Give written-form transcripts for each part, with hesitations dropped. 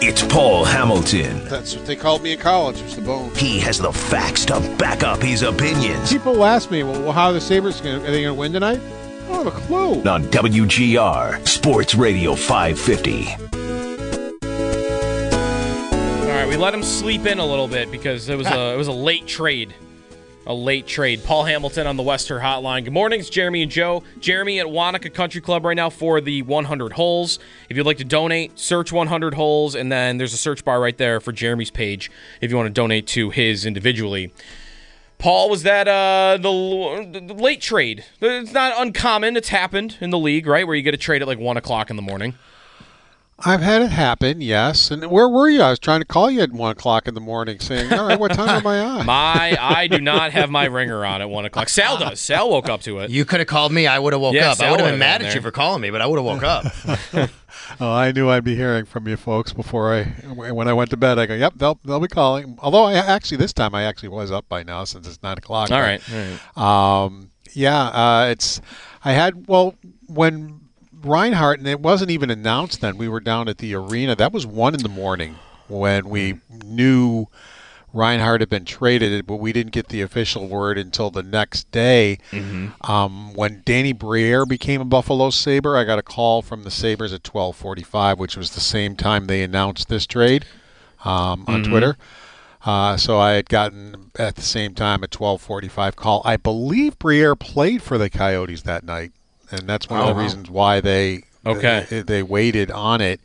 It's Paul Hamilton. That's what they called me in college, was the bone. He has the facts to back up his opinions. People ask me, well, how are the Sabres are they going to win tonight? I don't have a clue. On WGR, Sports Radio 550. All right, we let him sleep in a little bit because it was a late trade. A late trade. Paul Hamilton on the Western Hotline. Good morning. It's Jeremy and Joe. Jeremy at Wanaka Country Club right now for the 100 Holes. If you'd like to donate, search 100 Holes, and then there's a search bar right there for Jeremy's page if you want to donate to his individually. Paul, was that the late trade? It's not uncommon. It's happened in the league, right, where you get a trade at like 1 o'clock in the morning. I've had it happen, yes. And where were you? I was trying to call you at 1 o'clock in the morning saying, all right, what time am I on? I do not have my ringer on at 1 o'clock. Sal does. Sal woke up to it. You could have called me. I would have woke up. Sal I would have been would've mad been at you there. for calling me, but I would have woke up. Oh, I knew I'd be hearing from you folks before when I went to bed. I go, yep, they'll be calling. Although this time I actually was up by now since it's 9 o'clock. All right. When Reinhart, and it wasn't even announced then, we were down at the arena. That was 1 a.m. when we knew Reinhart had been traded, but we didn't get the official word until the next day. When Danny Briere became a Buffalo Sabre, I got a call from the Sabres at 12:45, which was the same time they announced this trade on Twitter. So I had gotten at the same time a 12:45 call. I believe Briere played for the Coyotes that night, and that's one of the reasons why they waited on it.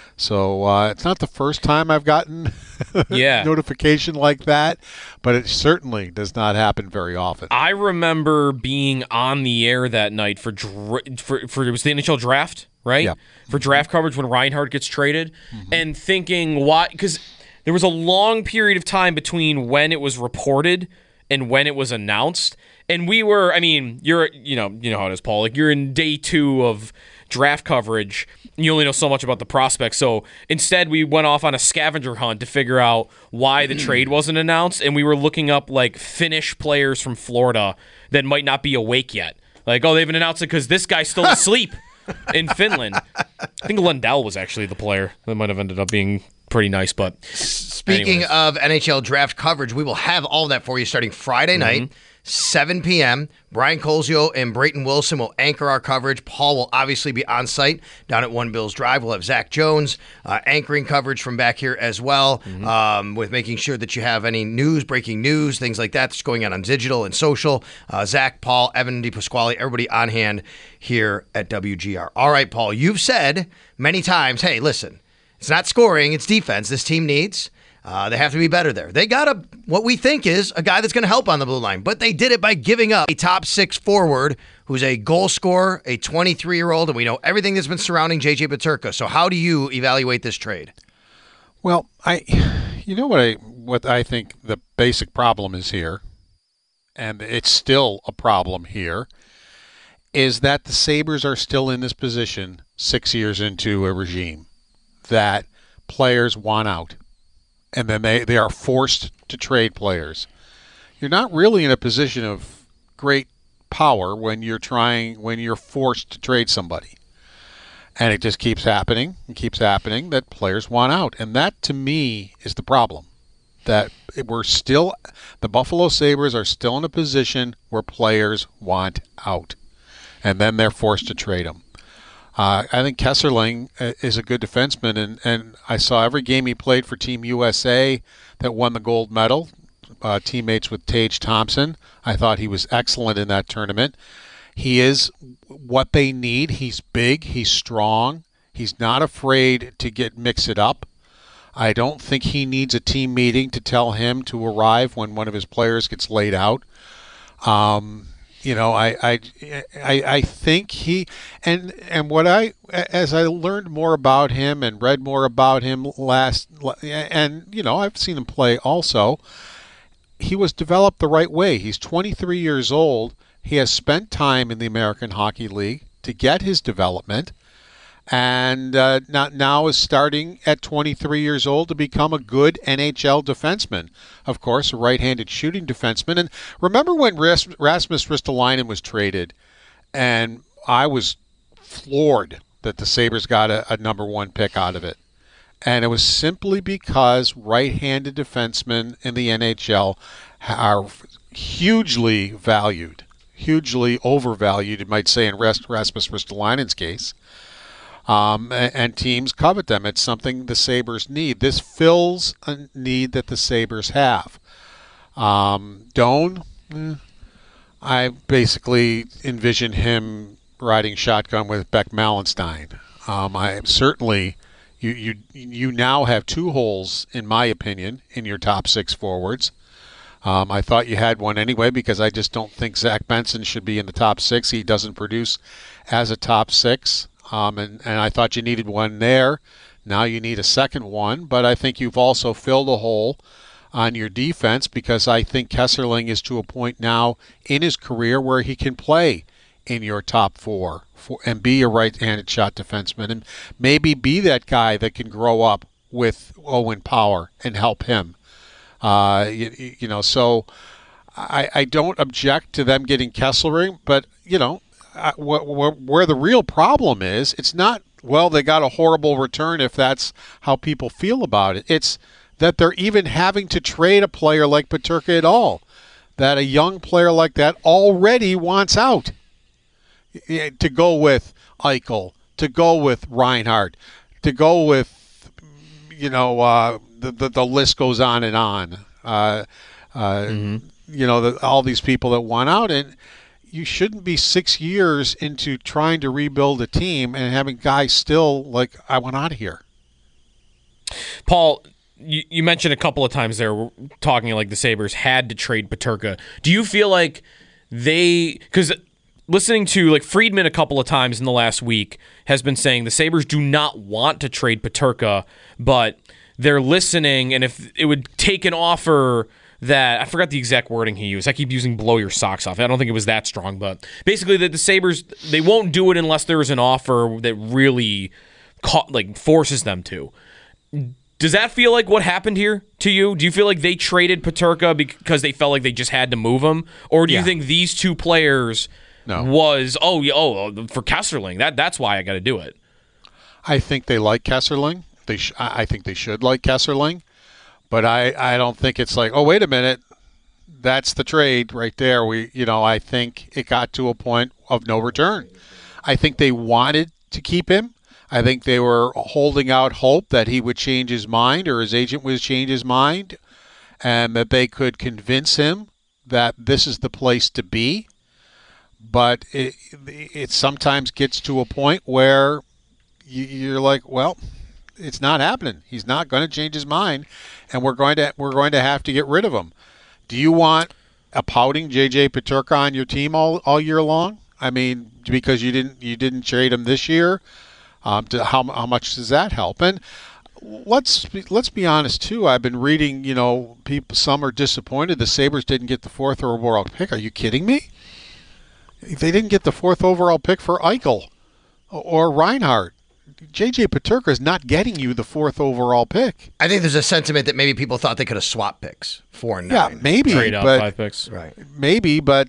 So it's not the first time I've gotten notification like that, but it certainly does not happen very often. I remember being on the air that night for it was the NHL draft, right? Yeah. For draft coverage when Reinhart gets traded, and thinking why, because there was a long period of time between when it was reported and when it was announced. And we were, I mean, you know how it is, Paul. Like, you're in day 2 of draft coverage. You only know so much about the prospects. So instead, we went off on a scavenger hunt to figure out why the trade wasn't announced. And we were looking up like Finnish players from Florida that might not be awake yet. Like, oh, they haven't announced it because this guy's still asleep in Finland. I think Lundell was actually the player. That might have ended up being pretty nice, but Speaking anyways. of NHL draft coverage, we will have all that for you starting Friday night, 7 p.m. Brian Colzio and Brayton Wilson will anchor our coverage. Paul will obviously be on site down at One Bills Drive. We'll have Zach Jones anchoring coverage from back here as well, with making sure that you have any news, breaking news, things like that that's going on digital and social. Zach, Paul, Evan DePasquale, everybody on hand here at WGR. All right, Paul, you've said many times, hey, listen, it's not scoring, it's defense. This team needs. They have to be better there. They got what we think is a guy that's going to help on the blue line, but they did it by giving up a top 6 forward who's a goal scorer, a 23-year-old, and we know everything that's been surrounding J.J. Peterka. So how do you evaluate this trade? Well, what I think the basic problem is here, and it's still a problem here, is that the Sabres are still in this position 6 years into a regime that players want out. And then they are forced to trade players. You're not really in a position of great power when you're forced to trade somebody. And it just keeps happening that players want out. And that, to me, is the problem. That the Buffalo Sabres are still in a position where players want out. And then they're forced to trade them. I think Kesselring is a good defenseman, and I saw every game he played for Team USA that won the gold medal, teammates with Tage Thompson. I thought he was excellent in that tournament. He is what they need. He's big. He's strong. He's not afraid to mix it up. I don't think he needs a team meeting to tell him to arrive when one of his players gets laid out. I think he and as I learned more about him and read more about him I've seen him play also. He was developed the right way. He's 23 years old. He has spent time in the American Hockey League to get his development, and now is starting at 23 years old to become a good NHL defenseman. Of course, a right-handed shooting defenseman. And remember when Rasmus Ristolainen was traded, and I was floored that the Sabres got a number 1 pick out of it. And it was simply because right-handed defensemen in the NHL are hugely valued, hugely overvalued, you might say, in Rasmus Ristolainen's case. And teams covet them. It's something the Sabres need. This fills a need that the Sabres have. Doan, I basically envision him riding shotgun with Beck Malenstein. I certainly, you now have two holes, in my opinion, in your top six forwards. I thought you had one anyway because I just don't think Zach Benson should be in the top six. He doesn't produce as a top six. And I thought you needed one there. Now you need a second one, but I think you've also filled a hole on your defense because I think Kesselring is to a point now in his career where he can play in your top four and be a right-handed shot defenseman and maybe be that guy that can grow up with Owen Power and help him. So I don't object to them getting Kesselring, but, where the real problem is, it's not, well, they got a horrible return if that's how people feel about it. It's that they're even having to trade a player like Peterka at all, that a young player like that already wants out. To go with Eichel, to go with Reinhart, to go with, the list goes on and on. All these people that want out, and you shouldn't be 6 years into trying to rebuild a team and having guys still like, I want out of here. Paul, you mentioned a couple of times there talking like the Sabres had to trade Peterka. Do you feel like because listening to like Friedman a couple of times in the last week has been saying the Sabres do not want to trade Peterka, but they're listening, and if it would take an offer that, I forgot the exact wording he used. I keep using blow your socks off. I don't think it was that strong, but basically that the Sabres, they won't do it unless there is an offer that really forces them to. Does that feel like what happened here to you? Do you feel like they traded Peterka because they felt like they just had to move him? Or do you think these two players was, for Kesselring, that's why I got to do it? I think they like Kesselring. I think they should like Kesselring. But I don't think it's like, oh, wait a minute, that's the trade right there. I think it got to a point of no return. I think they wanted to keep him. I think they were holding out hope that he would change his mind or his agent would change his mind and that they could convince him that this is the place to be. But it sometimes gets to a point where you're like, well, it's not happening. He's not going to change his mind, and we're going to have to get rid of him. Do you want a pouting J.J. Peterka on your team all year long? I mean, because you didn't trade him this year. How much does that help? And let's be honest too. I've been reading. Some are disappointed the Sabres didn't get the 4th overall pick. Are you kidding me? They didn't get the 4th overall pick for Eichel or Reinhart. J.J. Peterka is not getting you the 4th overall pick. I think there's a sentiment that maybe people thought they could have swapped picks 4 and 9. Yeah, maybe. Trade out 5 picks. Right. Maybe, but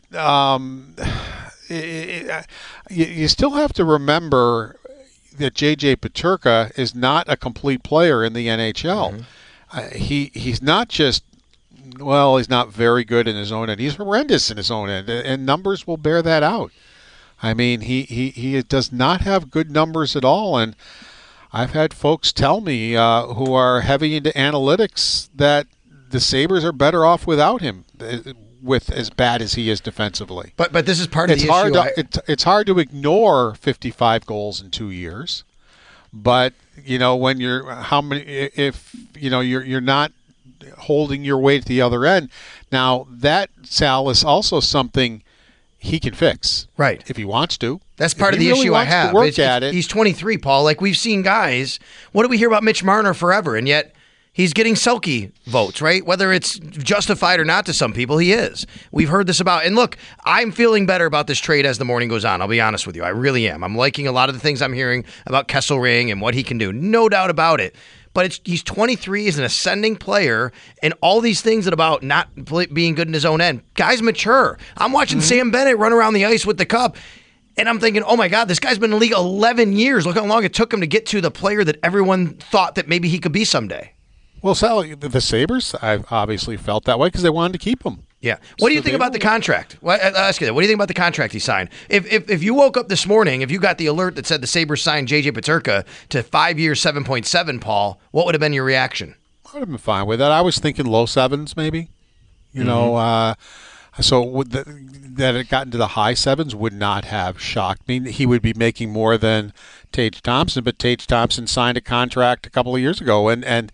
you still have to remember that J.J. Peterka is not a complete player in the NHL. Mm-hmm. He's not just, he's not very good in his own end. He's horrendous in his own end, and numbers will bear that out. I mean, he does not have good numbers at all, and I've had folks tell me who are heavy into analytics that the Sabres are better off without him, with as bad as he is defensively. But this is part of the issue. It's hard to ignore 55 goals in 2 years, but when you're you're not holding your weight at the other end. Now that, Sal, is also something he can fix, right, if he wants to. That's part of the issue I have. He's 23, Paul. Like, we've seen guys. What do we hear about Mitch Marner forever? And yet he's getting Selke votes, right? Whether it's justified or not to some people, he is. We've heard this about. And look, I'm feeling better about this trade as the morning goes on. I'll be honest with you. I really am. I'm liking a lot of the things I'm hearing about Kesselring and what he can do. No doubt about it. But he's 23, he's an ascending player, and all these things that about not being good in his own end. Guys mature. I'm watching Sam Bennett run around the ice with the cup. And I'm thinking, oh my God, this guy's been in the league 11 years. Look how long it took him to get to the player that everyone thought that maybe he could be someday. Well, Sally, the Sabres, I've obviously felt that way because they wanted to keep him. Yeah. What do you think about the contract? Well, I'll ask you that. What do you think about the contract he signed? If you woke up this morning, if you got the alert that said the Sabres signed J.J. Peterka to 5 years, 7.7, Paul, what would have been your reaction? I would have been fine with that. I was thinking low sevens, maybe. You know, so that it got into the high sevens would not have shocked me. He would be making more than Tage Thompson, but Tage Thompson signed a contract a couple of years ago, and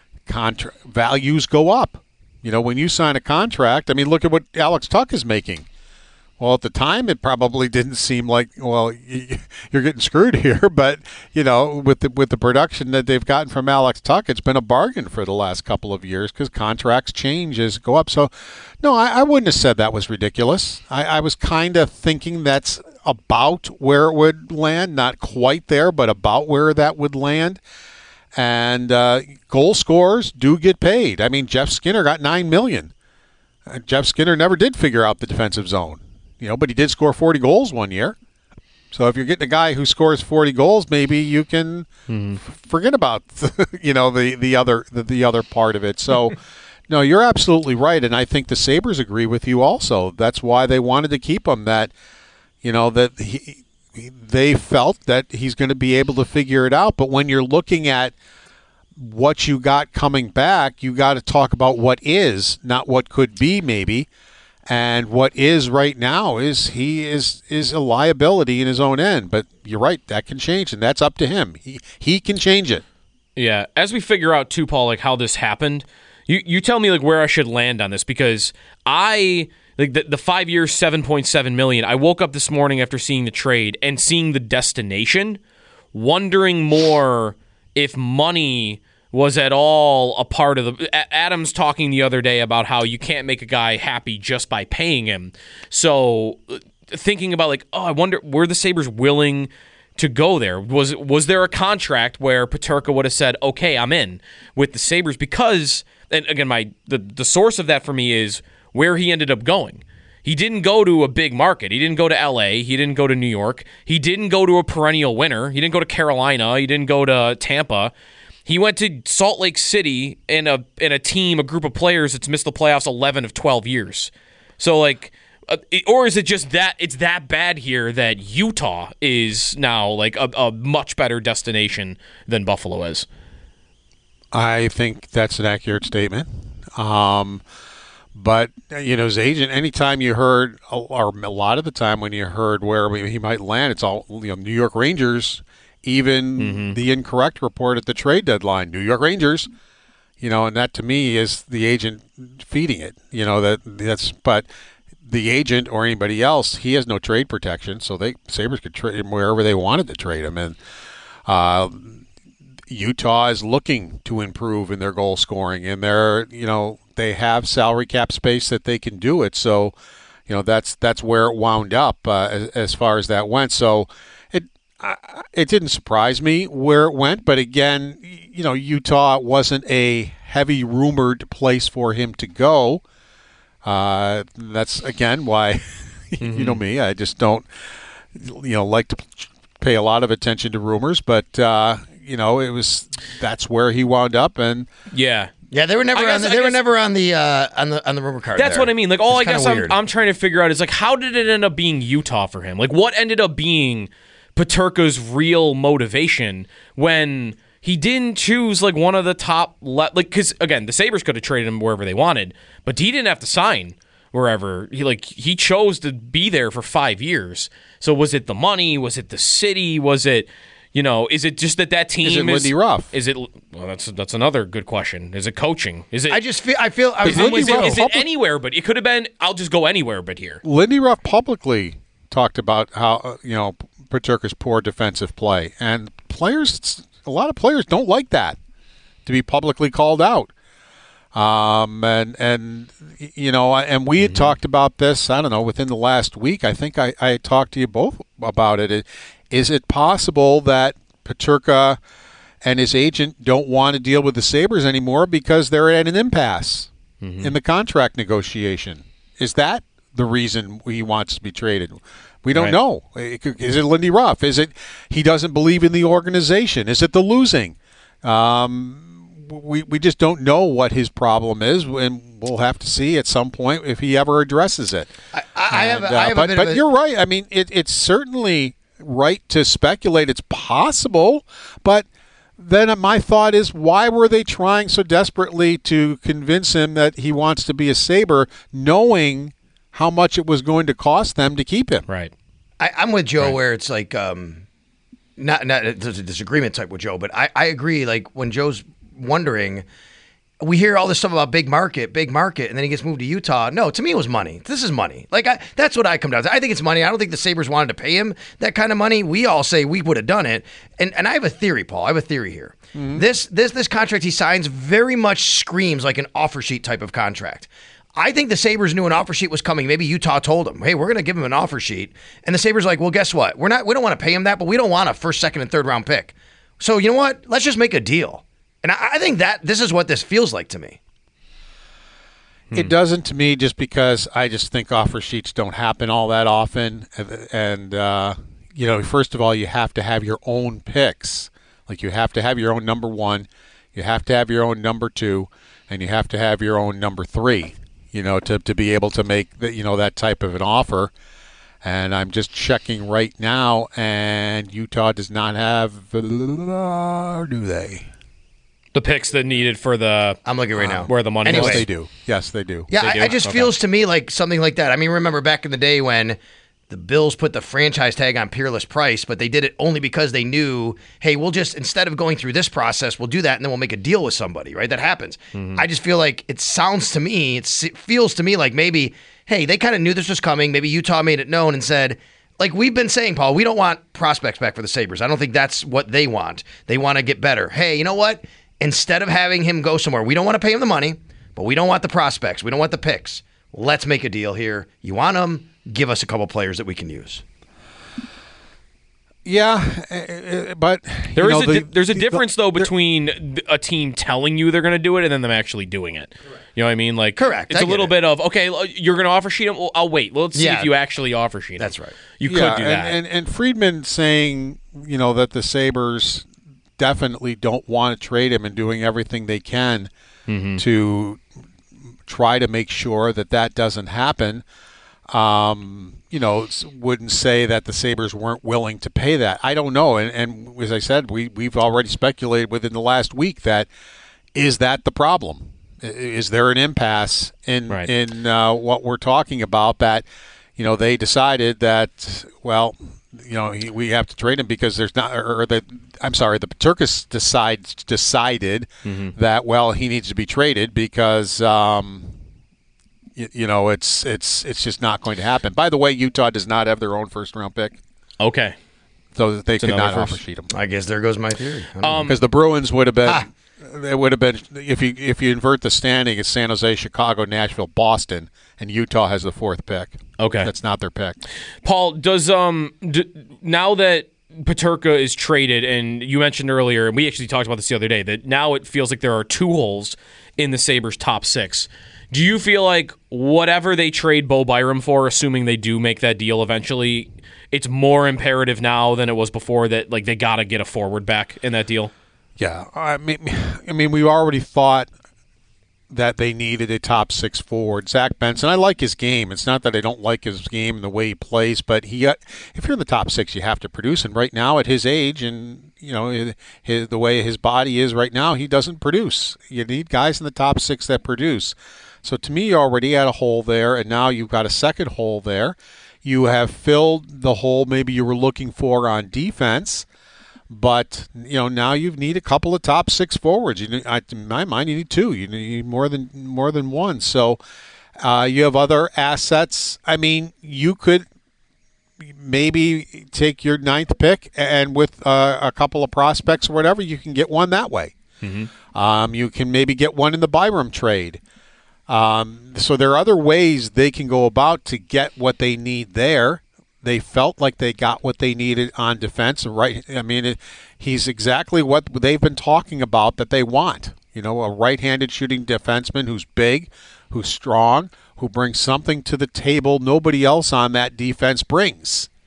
values go up. You know, when you sign a contract, I mean, look at what Alex Tuch is making. Well, at the time, it probably didn't seem like, well, you're getting screwed here. But, you know, with the production that they've gotten from Alex Tuch, it's been a bargain for the last couple of years because contracts change as go up. So, no, I wouldn't have said that was ridiculous. I was kind of thinking that's about where it would land. Not quite there, but about where that would land. And goal scorers do get paid. I mean, Jeff Skinner got $9 million. Jeff Skinner never did figure out the defensive zone, you know, but he did score 40 goals one year. So if you're getting a guy who scores 40 goals, maybe you can forget about you know the other part of it. So no, you're absolutely right, and I think the Sabres agree with you also. That's why they wanted to keep him. That you know that they felt that he's going to be able to figure it out. But when you're looking at what you got coming back, you got to talk about what is, not what could be maybe. And what is right now is he is a liability in his own end. But you're right, that can change, and that's up to him. He can change it. Yeah. As we figure out, too, Paul, like how this happened, you tell me like where I should land on this, because like the 5 years, $7.7 million. I woke up this morning after seeing the trade and seeing the destination, wondering more if money was at all a part of the. Adam's talking the other day about how you can't make a guy happy just by paying him. So thinking about like, I wonder, were the Sabres willing to go there? Was there a contract where Peterka would have said, okay, I'm in with the Sabres? Because, and again, the source of that for me is where he ended up going. He didn't go to a big market. He didn't go to L.A. He didn't go to New York. He didn't go to a perennial winner. He didn't go to Carolina. He didn't go to Tampa. He went to Salt Lake City in a team, a group of players that's missed the playoffs 11 of 12 years. So, like, or is it just that it's that bad here that Utah is now, like, a much better destination than Buffalo is? I think that's an accurate statement. But, you know, his agent, anytime you heard, or a lot of the time when you heard where he might land, it's all, you know, New York Rangers, even the incorrect report at the trade deadline, New York Rangers, you know, and that to me is the agent feeding it, you know, but the agent or anybody else, he has no trade protection, so Sabres could trade him wherever they wanted to trade him. And Utah is looking to improve in their goal scoring, and they have salary cap space that they can do it. So, you know, that's where it wound up as far as that went. So it didn't surprise me where it went, but again, you know, Utah wasn't a heavy rumored place for him to go. That's again why you know me, I just don't like to pay a lot of attention to rumors, but you know, that's where he wound up, and yeah, they were never on the rumor card. That's there. what I mean. Like, all it's I guess I'm trying to figure out is like, how did it end up being Utah for him? Like, what ended up being Peterka's real motivation when he didn't choose like one of the top because again, the Sabres could have traded him wherever they wanted, but he didn't have to sign wherever. He chose to be there for 5 years. So was it the money? Was it the city? Was it, you know, is it just that team is Lindy Ruff? Is it? Well, that's another good question. Is it coaching? Is it? I feel. Is it anywhere? But it could have been. I'll just go anywhere but here. Lindy Ruff publicly talked about how Peterka's poor defensive play, and a lot of players don't like that to be publicly called out. And we had talked about this, I don't know, within the last week. I think I talked to you both about it. Is it possible that Peterka and his agent don't want to deal with the Sabres anymore because they're at an impasse in the contract negotiation? Is that the reason he wants to be traded? We don't know. Is it Lindy Ruff? Is it he doesn't believe in the organization? Is it the losing? We just don't know what his problem is, and we'll have to see at some point if he ever addresses it. But you're right. I mean, it's certainly right to speculate it's possible, but then my thought is, why were they trying so desperately to convince him that he wants to be a Sabre, knowing how much it was going to cost them to keep him? Right. I'm with Joe where it's like not there's a disagreement type with Joe, but I agree. Like when Joe's wondering, we hear all this stuff about big market, and then he gets moved to Utah. No, to me it was money. This is money. Like that's what I come down to. I think it's money. I don't think the Sabres wanted to pay him that kind of money. We all say we would have done it. And I have a theory, Paul. I have a theory here. Mm-hmm. This contract he signs very much screams like an offer sheet type of contract. I think the Sabres knew an offer sheet was coming. Maybe Utah told them, hey, we're going to give him an offer sheet. And the Sabres like, well, guess what? We don't want to pay him that, but we don't want a first, second, and third round pick. So you know what? Let's just make a deal. And I think that this is what this feels like to me. It doesn't to me, just because I just think offer sheets don't happen all that often. And first of all, you have to have your own picks. Like you have to have your own number 1, you have to have your own number 2, and you have to have your own number 3. To be able to make that type of an offer. And I'm just checking right now, and Utah does not have, or do they? The picks that needed for the... I'm looking right now. Where the money Yes, was. they do. Yes, they do. Yeah, They do? it just Okay. feels to me like something like that. I mean, remember back in the day when the Bills put the franchise tag on Peerless Price, but they did it only because they knew, hey, we'll just, instead of going through this process, we'll do that, and then we'll make a deal with somebody, right? That happens. Mm-hmm. I just feel like it feels to me like maybe, hey, they kind of knew this was coming. Maybe Utah made it known and said, like we've been saying, Paul, we don't want prospects back for the Sabres. I don't think that's what they want. They want to get better. Hey, you know what? Instead of having him go somewhere, we don't want to pay him the money, but we don't want the prospects. We don't want the picks. Let's make a deal here. You want them? Give us a couple players that we can use. Yeah, but there's a difference though between a team telling you they're going to do it and then them actually doing it. Correct. You know what I mean? Like, correct. It's a little bit of, okay, you're going to offer sheet him. Well, I'll wait. Let's see if you actually offer sheet him. That's right. You could do that. And Friedman saying that the Sabres definitely don't want to trade him and doing everything they can to try to make sure that doesn't happen. Wouldn't say that the Sabres weren't willing to pay that. I don't know. And as I said, we've already speculated within the last week is that the problem? Is there an impasse in what we're talking about that, they decided that, well, we have to trade him because there's not, the Peterkas decided that, well, he needs to be traded because, it's just not going to happen. By the way, Utah does not have their own first-round pick. Okay. So they could not offer sheet him. I guess there goes my theory. Because the Bruins would have been, it would have been, if you invert the standing, it's San Jose, Chicago, Nashville, Boston, and Utah has the 4th pick. Okay. That's not their pick. Paul, does now that Peterka is traded, and you mentioned earlier, and we actually talked about this the other day, that now it feels like there are 2 holes in the Sabres' top 6. Do you feel like whatever they trade Bo Byram for, assuming they do make that deal eventually, it's more imperative now than it was before that like they got to get a forward back in that deal? Yeah, I mean, we already thought that they needed a top 6 forward. Zach Benson, I like his game. It's not that I don't like his game and the way he plays, but if you're in the top 6, you have to produce. And right now, at his age and the way his body is right now, he doesn't produce. You need guys in the top 6 that produce. So to me, you already had a hole there, and now you've got a second hole there. You have filled the hole maybe you were looking for on defense, but now you need a couple of top 6 forwards. In my mind, you need 2. You need more than 1. So you have other assets. I mean, you could maybe take your 9th pick, and with a couple of prospects or whatever, you can get one that way. You can maybe get one in the Byram trade. So there are other ways they can go about to get what they need there. They felt like they got what they needed on defense, right? I mean, he's exactly what they've been talking about that they want. A right-handed shooting defenseman who's big, who's strong, who brings something to the table nobody else on that defense brings.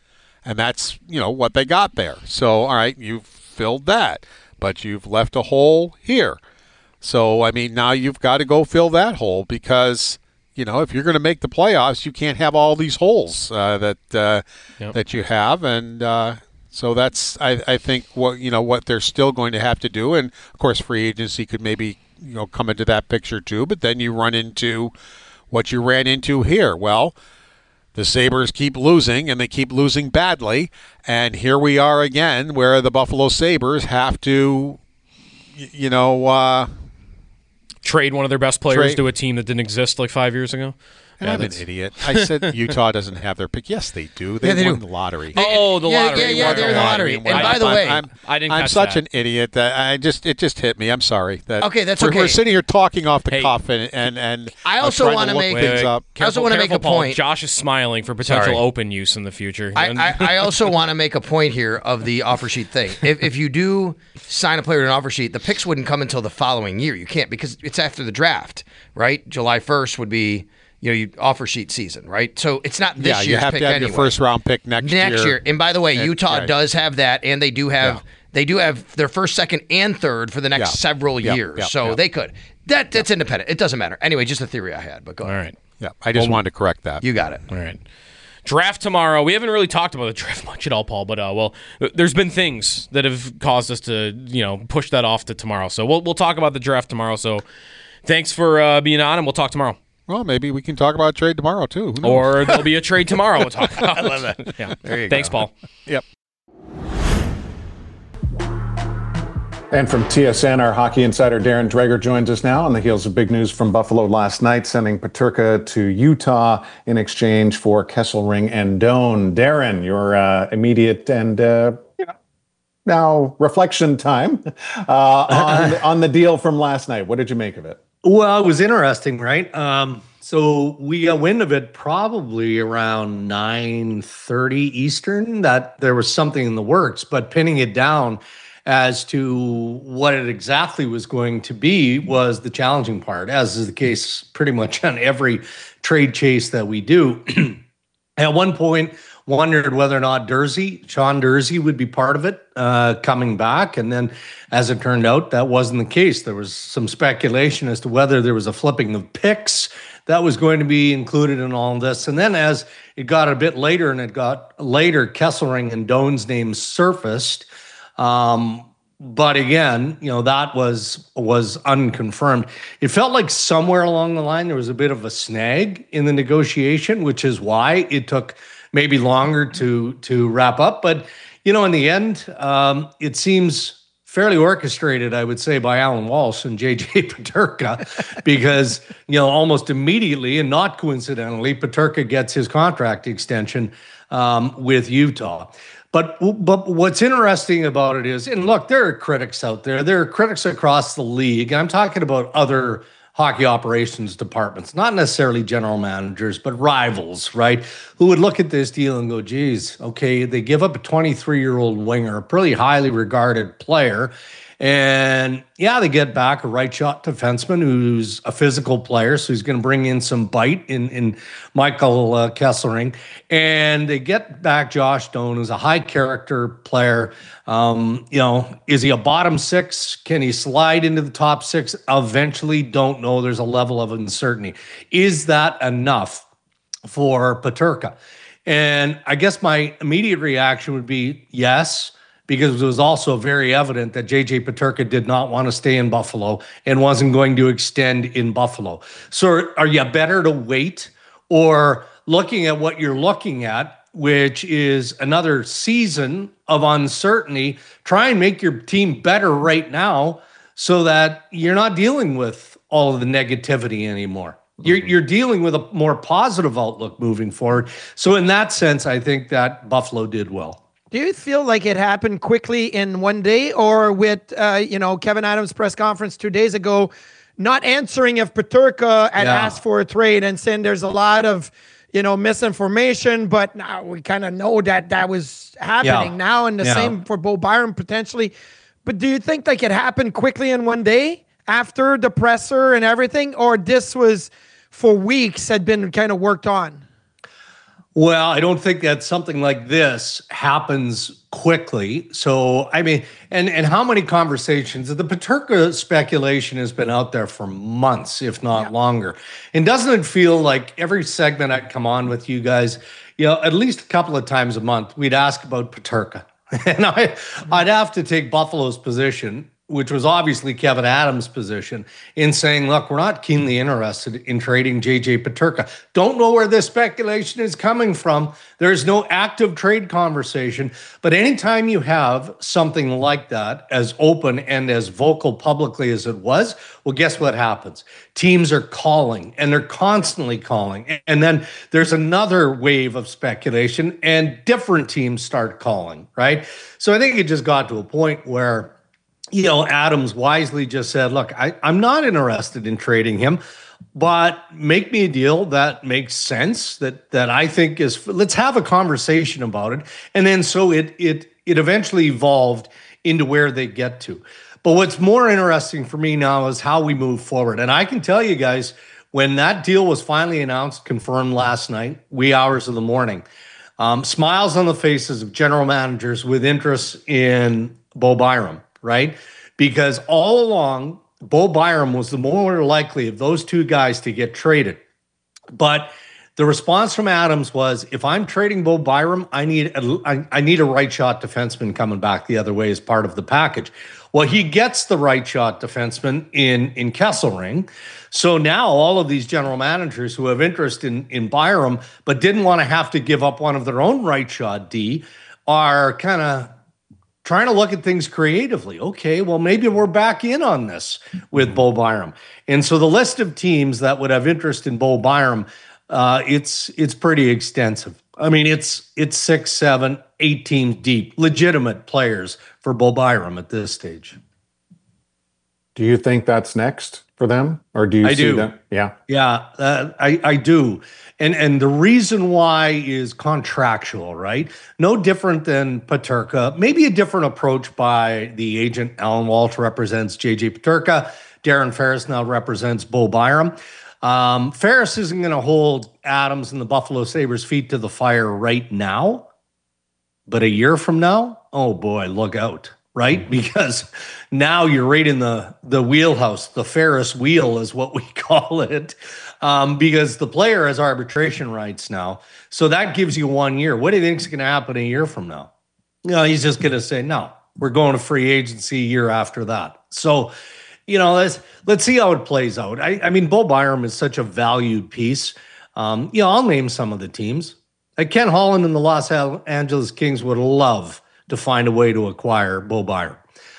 And that's, what they got there. So, all right, you've filled that, but you've left a hole here. So, I mean, now you've got to go fill that hole because, if you're going to make the playoffs, you can't have all these holes that you have. And so that's, I think, what they're still going to have to do. And, of course, free agency could maybe, come into that picture too. But then you run into what you ran into here. Well, the Sabres keep losing, and they keep losing badly. And here we are again where the Buffalo Sabres have to, trade one of their best players to a team that didn't exist like 5 years ago. And I'm an idiot. I said Utah doesn't have their pick. Yes, they do. They won the lottery. Oh, the lottery. Yeah, they're the lottery. And by the way, I'm such an idiot that it just hit me. I'm sorry. Okay, that's okay. We're sitting here talking off the cuff, and I also want to make things up. I also want to make a point. Josh is smiling for potential open use in the future. I also want to make a point here of the offer sheet thing. If you do sign a player to an offer sheet, the picks wouldn't come until the following year. You can't because it's after the draft, right? July 1st would be. You offer sheet season, right? So it's not this year's pick. Yeah, you have to have your first round pick next year. And by the way, Utah does have that, and they do have their first, second, and third for the next several years. So they could. That's independent. It doesn't matter. Anyway, just a theory I had. But go ahead. All right. Yeah, I just wanted to correct that. You got it. All right. Draft tomorrow. We haven't really talked about the draft much at all, Paul. But there's been things that have caused us to push that off to tomorrow. So we'll talk about the draft tomorrow. So thanks for being on, and we'll talk tomorrow. Well, maybe we can talk about trade tomorrow, too. Or there'll be a trade tomorrow we'll talk about. I love that. Yeah. There you Thanks, go. Paul. Yep. And from TSN, our hockey insider Darren Dreger joins us now on the heels of big news from Buffalo last night, sending Peterka to Utah in exchange for Kesselring and Doan. Darren, your immediate and now reflection time on the deal from last night. What did you make of it? Well, it was interesting, right? So we got wind of it probably around 9:30 Eastern that there was something in the works, but pinning it down as to what it exactly was going to be was the challenging part, as is the case pretty much on every trade chase that we do. At one point, wondered whether or not Sean Durzi would be part of it coming back. And then as it turned out, that wasn't the case. There was some speculation as to whether there was a flipping of picks that was going to be included in all of this. And then as it got a bit later Kesselring and Doan's names surfaced. But again, that was unconfirmed. It felt like somewhere along the line, there was a bit of a snag in the negotiation, which is why it took maybe longer to wrap up. But, in the end, it seems fairly orchestrated, I would say, by Alan Walsh and JJ Peterka, because, almost immediately and not coincidentally, Peterka gets his contract extension with Utah. But what's interesting about it is, and look, there are critics out there. There are critics across the league. I'm talking about other hockey operations departments, not necessarily general managers, but rivals, right? Who would look at this deal and go, geez, okay, they give up a 23-year-old winger, a pretty highly regarded player. And yeah, they get back a right shot defenseman who's a physical player, so he's going to bring in some bite in Michael Kesselring. And they get back Josh Doan, who's a high character player. Is he a bottom six? Can he slide into the top six? Eventually, don't know. There's a level of uncertainty. Is that enough for Peterka? And I guess my immediate reaction would be yes, because it was also very evident that JJ Peterka did not want to stay in Buffalo and wasn't going to extend in Buffalo. So are you better to wait, or looking at what you're looking at, which is another season of uncertainty, try and make your team better right now so that you're not dealing with all of the negativity anymore. You're dealing with a more positive outlook moving forward. So in that sense, I think that Buffalo did well. Do you feel like it happened quickly in one day, or with, Kevin Adams' press conference 2 days ago, not answering if Peterka had asked for a trade and saying there's a lot of, misinformation, but now we kind of know that was happening now, and the same for Bo Byram potentially. But do you think like it happened quickly in one day after the presser and everything, or this was for weeks had been kind of worked on? Well, I don't think that something like this happens quickly. So, I mean, and how many conversations? The Peterka speculation has been out there for months, if not longer. And doesn't it feel like every segment I come on with you guys, at least a couple of times a month, we'd ask about Peterka. And I'd have to take Buffalo's position, which was obviously Kevin Adams' position, in saying, look, we're not keenly interested in trading JJ Peterka. Don't know where this speculation is coming from. There's no active trade conversation. But anytime you have something like that, as open and as vocal publicly as it was, well, guess what happens? Teams are calling, and they're constantly calling. And then there's another wave of speculation, and different teams start calling, right? So I think it just got to a point where Adams wisely just said, look, I'm not interested in trading him, but make me a deal that makes sense, that I think let's have a conversation about it. And then so it eventually evolved into where they get to. But what's more interesting for me now is how we move forward. And I can tell you guys, when that deal was finally announced, confirmed last night, wee hours of the morning, smiles on the faces of general managers with interest in Bo Byram. Right? Because all along, Bo Byram was the more likely of those two guys to get traded. But the response from Adams was, if I'm trading Bo Byram, I need a right shot defenseman coming back the other way as part of the package. Well, he gets the right shot defenseman in Kesselring. So now all of these general managers who have interest in Byram, but didn't want to have to give up one of their own right shot D, are kind of trying to look at things creatively. Okay, well, maybe we're back in on this with Bo Byram. And so the list of teams that would have interest in Bo Byram, it's pretty extensive. I mean, it's 6, 7, 8 teams deep, legitimate players for Bo Byram at this stage. Do you think that's next for them? Or do you see them? Yeah. Yeah, I do. And the reason why is contractual, right? No different than Peterka. Maybe a different approach by the agent. Alan Walsh represents JJ Peterka. Darren Ferris now represents Bo Byram. Ferris isn't going to hold Adams and the Buffalo Sabres' feet to the fire right now. But a year from now, oh boy, look out. Right? Because now you're right in the wheelhouse. The Ferris wheel is what we call it, because the player has arbitration rights now. So that gives you 1 year. What do you think is going to happen a year from now? He's just going to say, no, we're going to free agency a year after that. So, let's see how it plays out. I mean, Bo Byram is such a valued piece. I'll name some of the teams. Ken Holland and the Los Angeles Kings would love to find a way to acquire Bo Byram.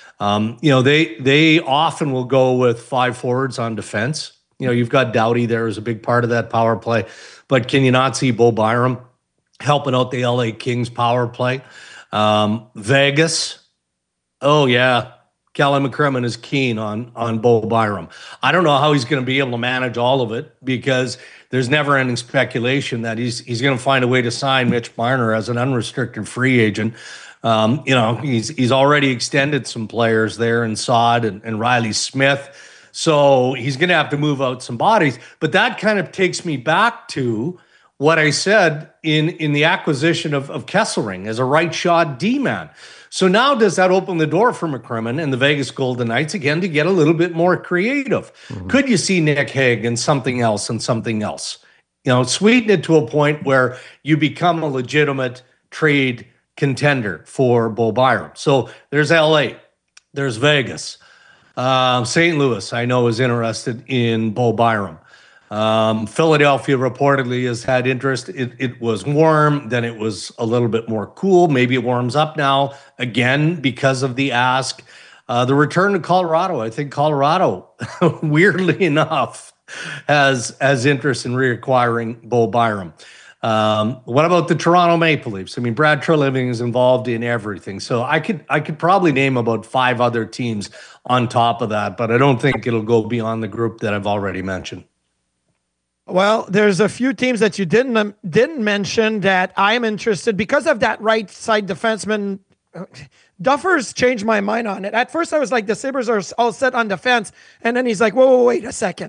They often will go with 5 forwards on defense. You've got Doughty there as a big part of that power play, but can you not see Bo Byram helping out the LA Kings power play? Vegas. Oh yeah. Kelly McCrimmon is keen on Bo Byram. I don't know how he's going to be able to manage all of it, because there's never ending speculation that he's going to find a way to sign Mitch Marner as an unrestricted free agent. He's already extended some players there in Saad and Riley Smith. So he's going to have to move out some bodies. But that kind of takes me back to what I said in the acquisition of Kesselring as a right shot D-man. So now does that open the door for McCrimmon and the Vegas Golden Knights again to get a little bit more creative? Mm-hmm. Could you see Nick Hague and something else? Sweeten it to a point where you become a legitimate trade contender for Bo Byram. So there's LA, there's Vegas, St. Louis, I know, is interested in Bo Byram. Philadelphia reportedly has had interest. It was warm, then it was a little bit more cool. Maybe it warms up now again because of the ask. The return to Colorado, I think Colorado, weirdly enough, has interest in reacquiring Bo Byram. What about the Toronto Maple Leafs? I mean, Brad Treliving is involved in everything. So I could probably name about 5 other teams on top of that, but I don't think it'll go beyond the group that I've already mentioned. Well, there's a few teams that you didn't mention that I'm interested because of that right side defenseman. Duffers changed my mind on it. At first, I was like, the Sabres are all set on defense, and then he's like, whoa, wait a second.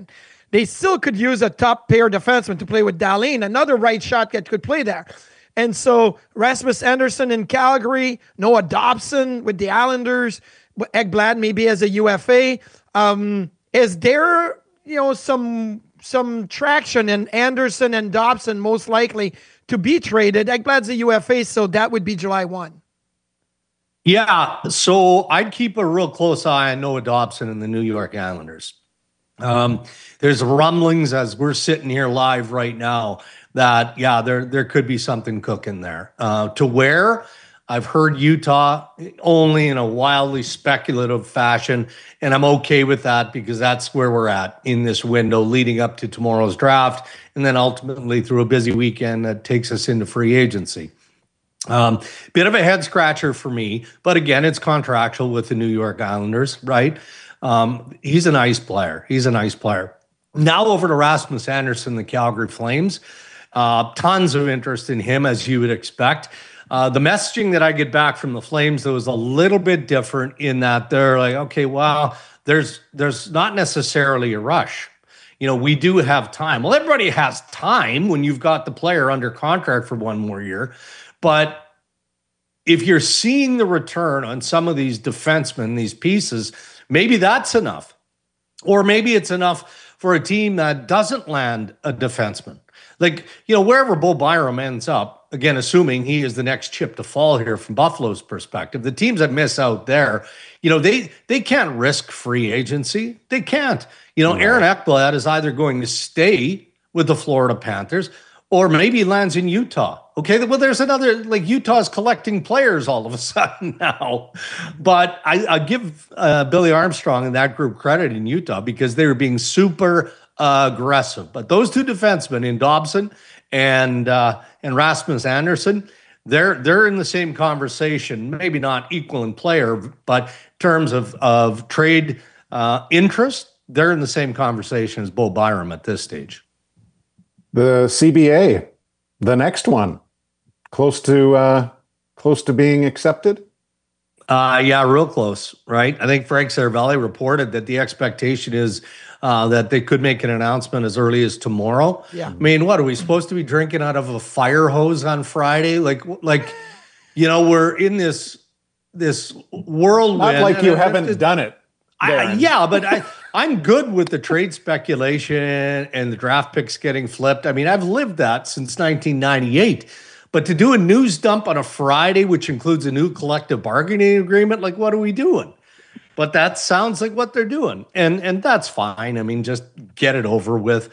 they still could use a top pair defenseman to play with Dahlin, another right shot that could play there. And so Rasmus Andersson in Calgary, Noah Dobson with the Islanders, Ekblad maybe as a UFA. Is there, some traction in Anderson and Dobson most likely to be traded? Ekblad's a UFA, so that would be July 1. Yeah, so I'd keep a real close eye on Noah Dobson and the New York Islanders. There's rumblings as we're sitting here live right now that, there could be something cooking there. To where? I've heard Utah only in a wildly speculative fashion, and I'm okay with that because that's where we're at in this window leading up to tomorrow's draft, and then ultimately through a busy weekend that takes us into free agency. Bit of a head scratcher for me, but again, it's contractual with the New York Islanders, right? He's a nice player. Now over to Rasmus Andersson, the Calgary Flames. Tons of interest in him, as you would expect. The messaging that I get back from the Flames, though, is a little bit different in that they're like, okay, well, there's not necessarily a rush. We do have time. Well, everybody has time when you've got the player under contract for one more year. But if you're seeing the return on some of these defensemen, these pieces, maybe that's enough. Or maybe it's enough for a team that doesn't land a defenseman. Like, wherever Bo Byram ends up, again, assuming he is the next chip to fall here from Buffalo's perspective, the teams that miss out there, they can't risk free agency. They can't. Aaron Ekblad is either going to stay with the Florida Panthers or maybe he lands in Utah. Okay, well, there's another, Utah's collecting players all of a sudden now. But I give Billy Armstrong and that group credit in Utah because they were being super aggressive. But those two defensemen in Dobson and Rasmus Andersson, they're in the same conversation, maybe not equal in player, but in terms of trade interest, they're in the same conversation as Bo Byram at this stage. The CBA, the next one, close to being accepted? Yeah, real close, right? I think Frank Saravelli reported that the expectation is that they could make an announcement as early as tomorrow. Yeah. I mean, what are we supposed to be drinking out of a fire hose on Friday? We're in this whirlwind. Not like you haven't done it. But I'm good with the trade speculation and the draft picks getting flipped. I mean, I've lived that since 1998. But to do a news dump on a Friday, which includes a new collective bargaining agreement, what are we doing? But that sounds like what they're doing. And that's fine. I mean, just get it over with.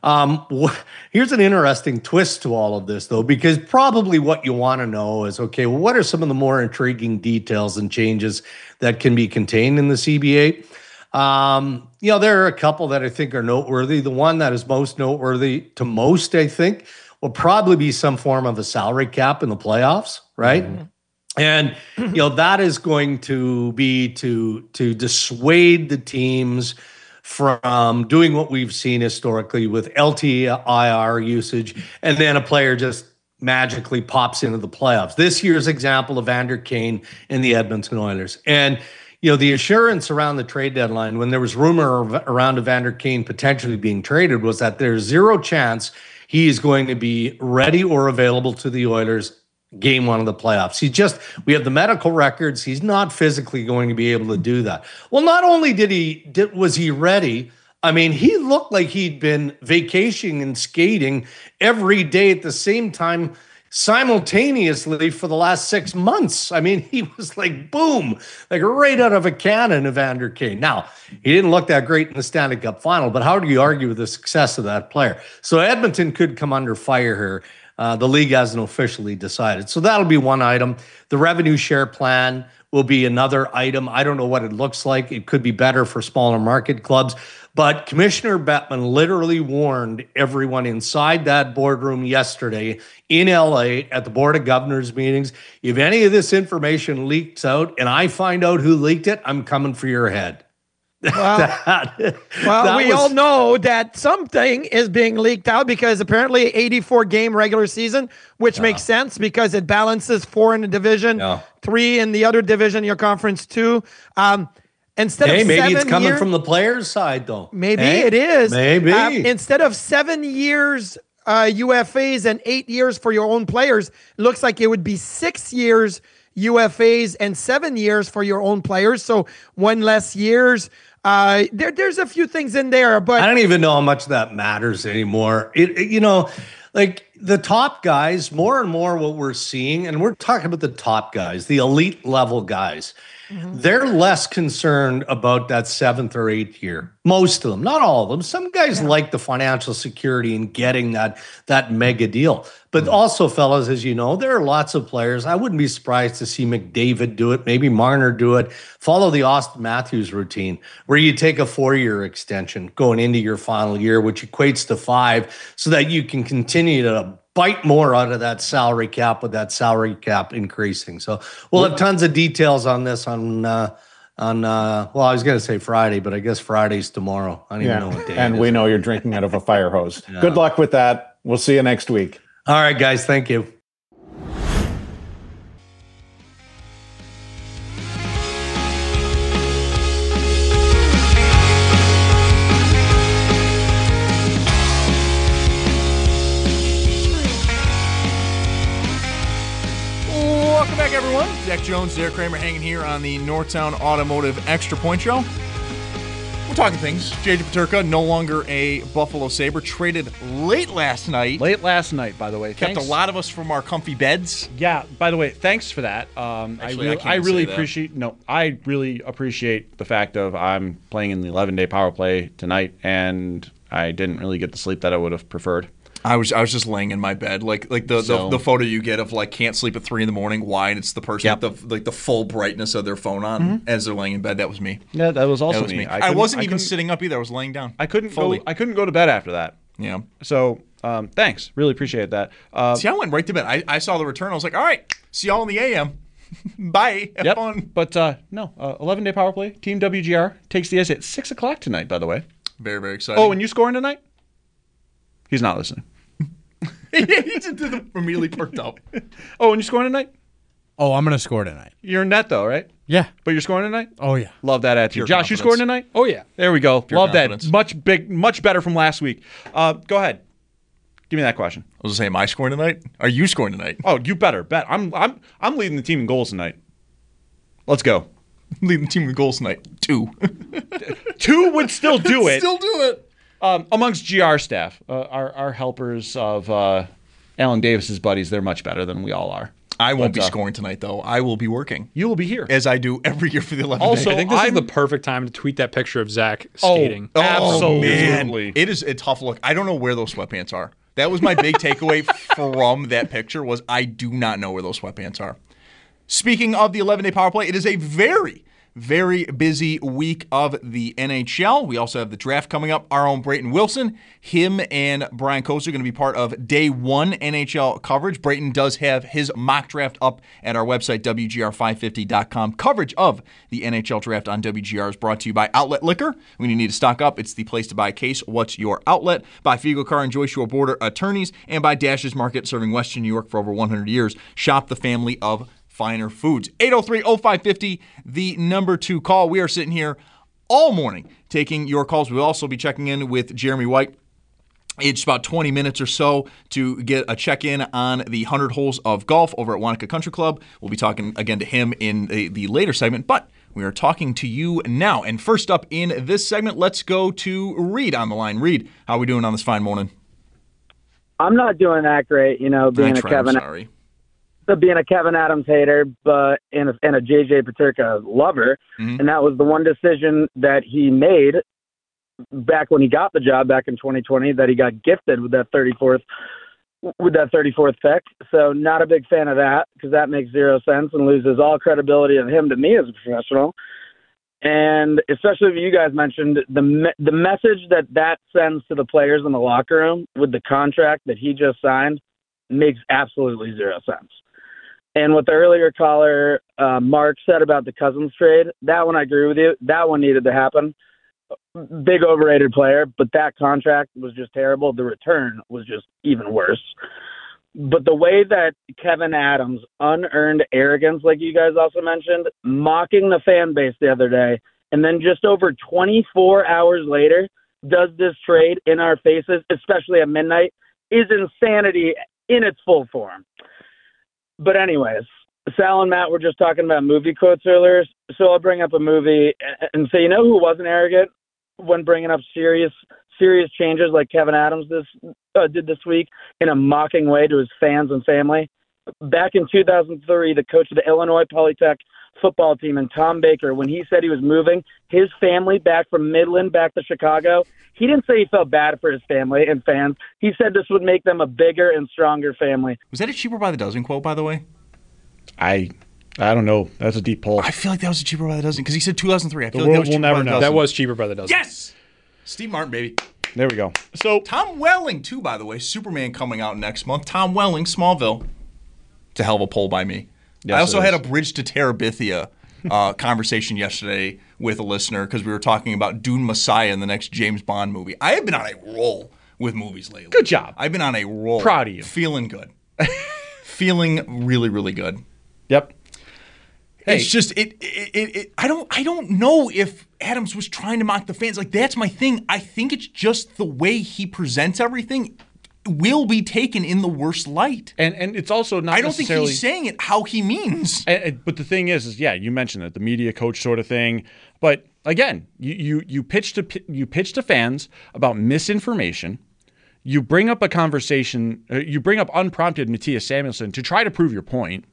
Here's an interesting twist to all of this, though, because probably what you want to know is, okay, well, what are some of the more intriguing details and changes that can be contained in the CBA? There are a couple that I think are noteworthy. The one that is most noteworthy to most, I think, will probably be some form of a salary cap in the playoffs, right? Mm-hmm. And, that is going to be to dissuade the teams from doing what we've seen historically with LTIR usage, and then a player just magically pops into the playoffs. This year's example of Evander Kane and the Edmonton Oilers. And, the assurance around the trade deadline, when there was rumor around Evander Kane potentially being traded, was that there's zero chance he is going to be ready or available to the Oilers game one of the playoffs. We have the medical records. He's not physically going to be able to do that. Well, not only was he ready, I mean, he looked like he'd been vacationing and skating every day at the same time simultaneously for the last 6 months. I mean, he was like, boom, like right out of a cannon, Evander Kane. Now, he didn't look that great in the Stanley Cup final, but how do you argue with the success of that player? So Edmonton could come under fire here. The league hasn't officially decided. So that'll be one item. The revenue share plan will be another item. I don't know what it looks like. It could be better for smaller market clubs. But Commissioner Bettman literally warned everyone inside that boardroom yesterday in LA at the Board of Governors meetings, if any of this information leaks out and I find out who leaked it, I'm coming for your head. Well, we all know that something is being leaked out because apparently 84 game regular season, which makes sense because it balances 4 in the division, 3 in the other division, your conference 2. Instead of maybe 7 it's coming years, from the players' side, though. Maybe Hey, it is. Maybe. Instead of 7 years UFAs and 8 years for your own players, it looks like it would be 6 years UFAs and 7 years for your own players. So one less years. There's a few things in there, but I don't even know how much that matters anymore. Like the top guys, more and more what we're seeing, and we're talking about the top guys, the elite level guys. They're less concerned about that 7th or 8th year. Most of them, not all of them. Some guys like the financial security and getting that mega deal. But also, fellas, as you know, there are lots of players. I wouldn't be surprised to see McDavid do it, maybe Marner do it. Follow the Austin Matthews routine, where you take a 4-year extension going into your final year, which equates to 5, so that you can continue to bite more out of that salary cap with that salary cap increasing. So we'll have tons of details on this on well, I was going to say Friday, but I guess Friday's tomorrow. I don't even know what day and it we is. know you're drinking out of a fire hose. Good luck with that. We'll see you next week. All right, guys. Thank you. Welcome back, everyone. Zach Jones, Derek Kramer hanging here on the Northtown Automotive Extra Point Show. We're talking things. JJ Peterka, no longer a Buffalo Sabre, traded late last night. Late last night, by the way. Kept a lot of us from our comfy beds. Yeah, by the way, thanks for that. Actually, I really say that. I really appreciate the fact of I'm playing in the 11-day power play tonight, and I didn't really get the sleep that I would have preferred. I was just laying in my bed, like the photo you get of like can't sleep at 3 a.m. Why? And it's the person with the full brightness of their phone on as they're laying in bed. That was me. Yeah, that was also That was me. I couldn't- wasn't I even couldn't- sitting up either. I was laying down. I couldn't fully. go to bed after that. Yeah. So thanks, really appreciate that. See, I went right to bed. I saw the return. I was like, all right, see y'all in the AM. Bye. Have fun. But no, 11-day power play. Team WGR takes the ice at 6 o'clock tonight. By the way. Very, very exciting. Oh, and you scoring tonight? He's not listening. He just immediately perked up. Oh, and you scoring tonight? Oh, I'm going to score tonight. You're in net though, right? Yeah. But you're scoring tonight? Oh, yeah. Love that attitude. Pure Josh, you confidence. scoring tonight? Oh, yeah. There we go. Pure Love confidence. that. Much better from last week. Go ahead. Give me that question. I was gonna say, am I scoring tonight? Are you scoring tonight? Oh, you better bet. I'm leading the team in goals tonight. Let's go. Leading the team with goals tonight. 2. 2 would still do it. Still do it. Amongst GR staff, our helpers of Alan Davis's buddies, they're much better than we all are. I won't But, be scoring tonight, though. I will be working, You will be here. as I do every year for the 11 Also, days. I think this is I'm- the perfect time to tweet that picture of Zach skating. Absolutely. It is a tough look. I don't know where those sweatpants are. That was my big takeaway from that picture was I do not know where those sweatpants are. Speaking of the 11-day power play, it is a very, very busy week of the NHL. We also have the draft coming up. Our own Brayton Wilson, him and Brian Koser are going to be part of day 1 NHL coverage. Brayton does have his mock draft up at our website, WGR550.com. Coverage of the NHL draft on WGR is brought to you by Outlet Liquor. When you need to stock up, it's the place to buy a case. What's your outlet? By Figo Car and Joyce Shore Border Attorneys, and by Dash's Market, serving Western New York for over 100 years. Shop the family of finer foods. 803-0550, the number 2 call. We are sitting here all morning taking your calls. We'll also be checking in with Jeremy White. It's about 20 minutes or so to get a check-in on the 100 holes of golf over at Wanaka Country Club. We'll be talking again to him in the later segment, but we are talking to you now. And first up in this segment, let's go to Reed on the line. Reed, how are we doing on this fine morning? I'm not doing that great, being a Kevin Adams hater, but and a JJ Peterka lover. Mm-hmm. And that was the one decision that he made back when he got the job back in 2020 that he got gifted with that 34th pick. So not a big fan of that because that makes zero sense and loses all credibility of him to me as a professional. And especially if you guys mentioned the message that sends to the players in the locker room with the contract that he just signed makes absolutely zero sense. And what the earlier caller, Mark, said about the Cousins trade, that one I agree with you. That one needed to happen. Big overrated player, but that contract was just terrible. The return was just even worse. But the way that Kevin Adams' unearned arrogance, like you guys also mentioned, mocking the fan base the other day and then just over 24 hours later does this trade in our faces, especially at midnight, is insanity in its full form. But anyways, Sal and Matt were just talking about movie quotes earlier, so I'll bring up a movie and say, you know who wasn't arrogant when bringing up serious changes like Kevin Adams did this week in a mocking way to his fans and family? Back in 2003, the coach of the Illinois Polytech football team and Tom Baker, when he said he was moving his family back from Midland back to Chicago, he didn't say he felt bad for his family and fans. He said this would make them a bigger and stronger family. Was that a cheaper by the dozen quote, by the way? I don't know. That's a deep pull. I feel like that was a cheaper by the dozen because he said 2003. I feel The like that world was will cheaper never by the know. dozen. That was cheaper by the dozen. Yes! Steve Martin, baby. There we go. So Tom Welling, too, by the way. Superman coming out next month. Tom Welling, Smallville. It's a hell of a poll by me. Yes, I also it had is. a Bridge to Terabithia conversation yesterday with a listener because we were talking about Dune Messiah in the next James Bond movie. I have been on a roll with movies lately. Good job. I've been on a roll. Proud of you. Feeling good. Feeling really, really good. Yep. Hey. It's just I don't know if Adams was trying to mock the fans. Like, that's my thing. I think it's just the way he presents everything will be taken in the worst light. And it's also not I don't think necessarily he's saying it how he means. But the thing is yeah, you mentioned it, the media coach sort of thing. But again, you pitch to fans about misinformation. You bring up a conversation. You bring up unprompted Matthias Samuelsson to try to prove your point,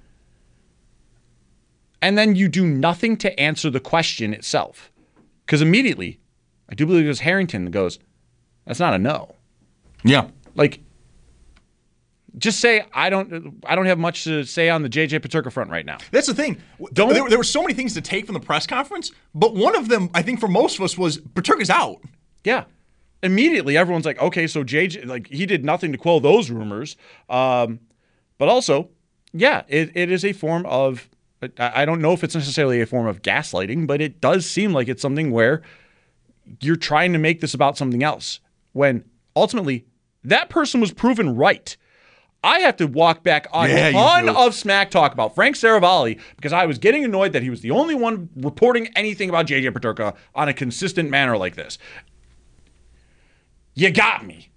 and then you do nothing to answer the question itself. Because immediately, I do believe it was Harrington that goes, "That's not a no." Yeah. Like, just say I don't have much to say on the JJ Peterka front right now. That's the thing. There were so many things to take from the press conference, but one of them, I think for most of us, was Peterka's out. Yeah. Immediately, everyone's like, okay, so JJ, like, he did nothing to quell those rumors. But also, yeah, it is a form of, I don't know if it's necessarily a form of gaslighting, but it does seem like it's something where you're trying to make this about something else, when ultimately that person was proven right. I have to walk back on a ton of smack talk about Frank Saravalli because I was getting annoyed that he was the only one reporting anything about JJ Peterka on a consistent manner like this. You got me.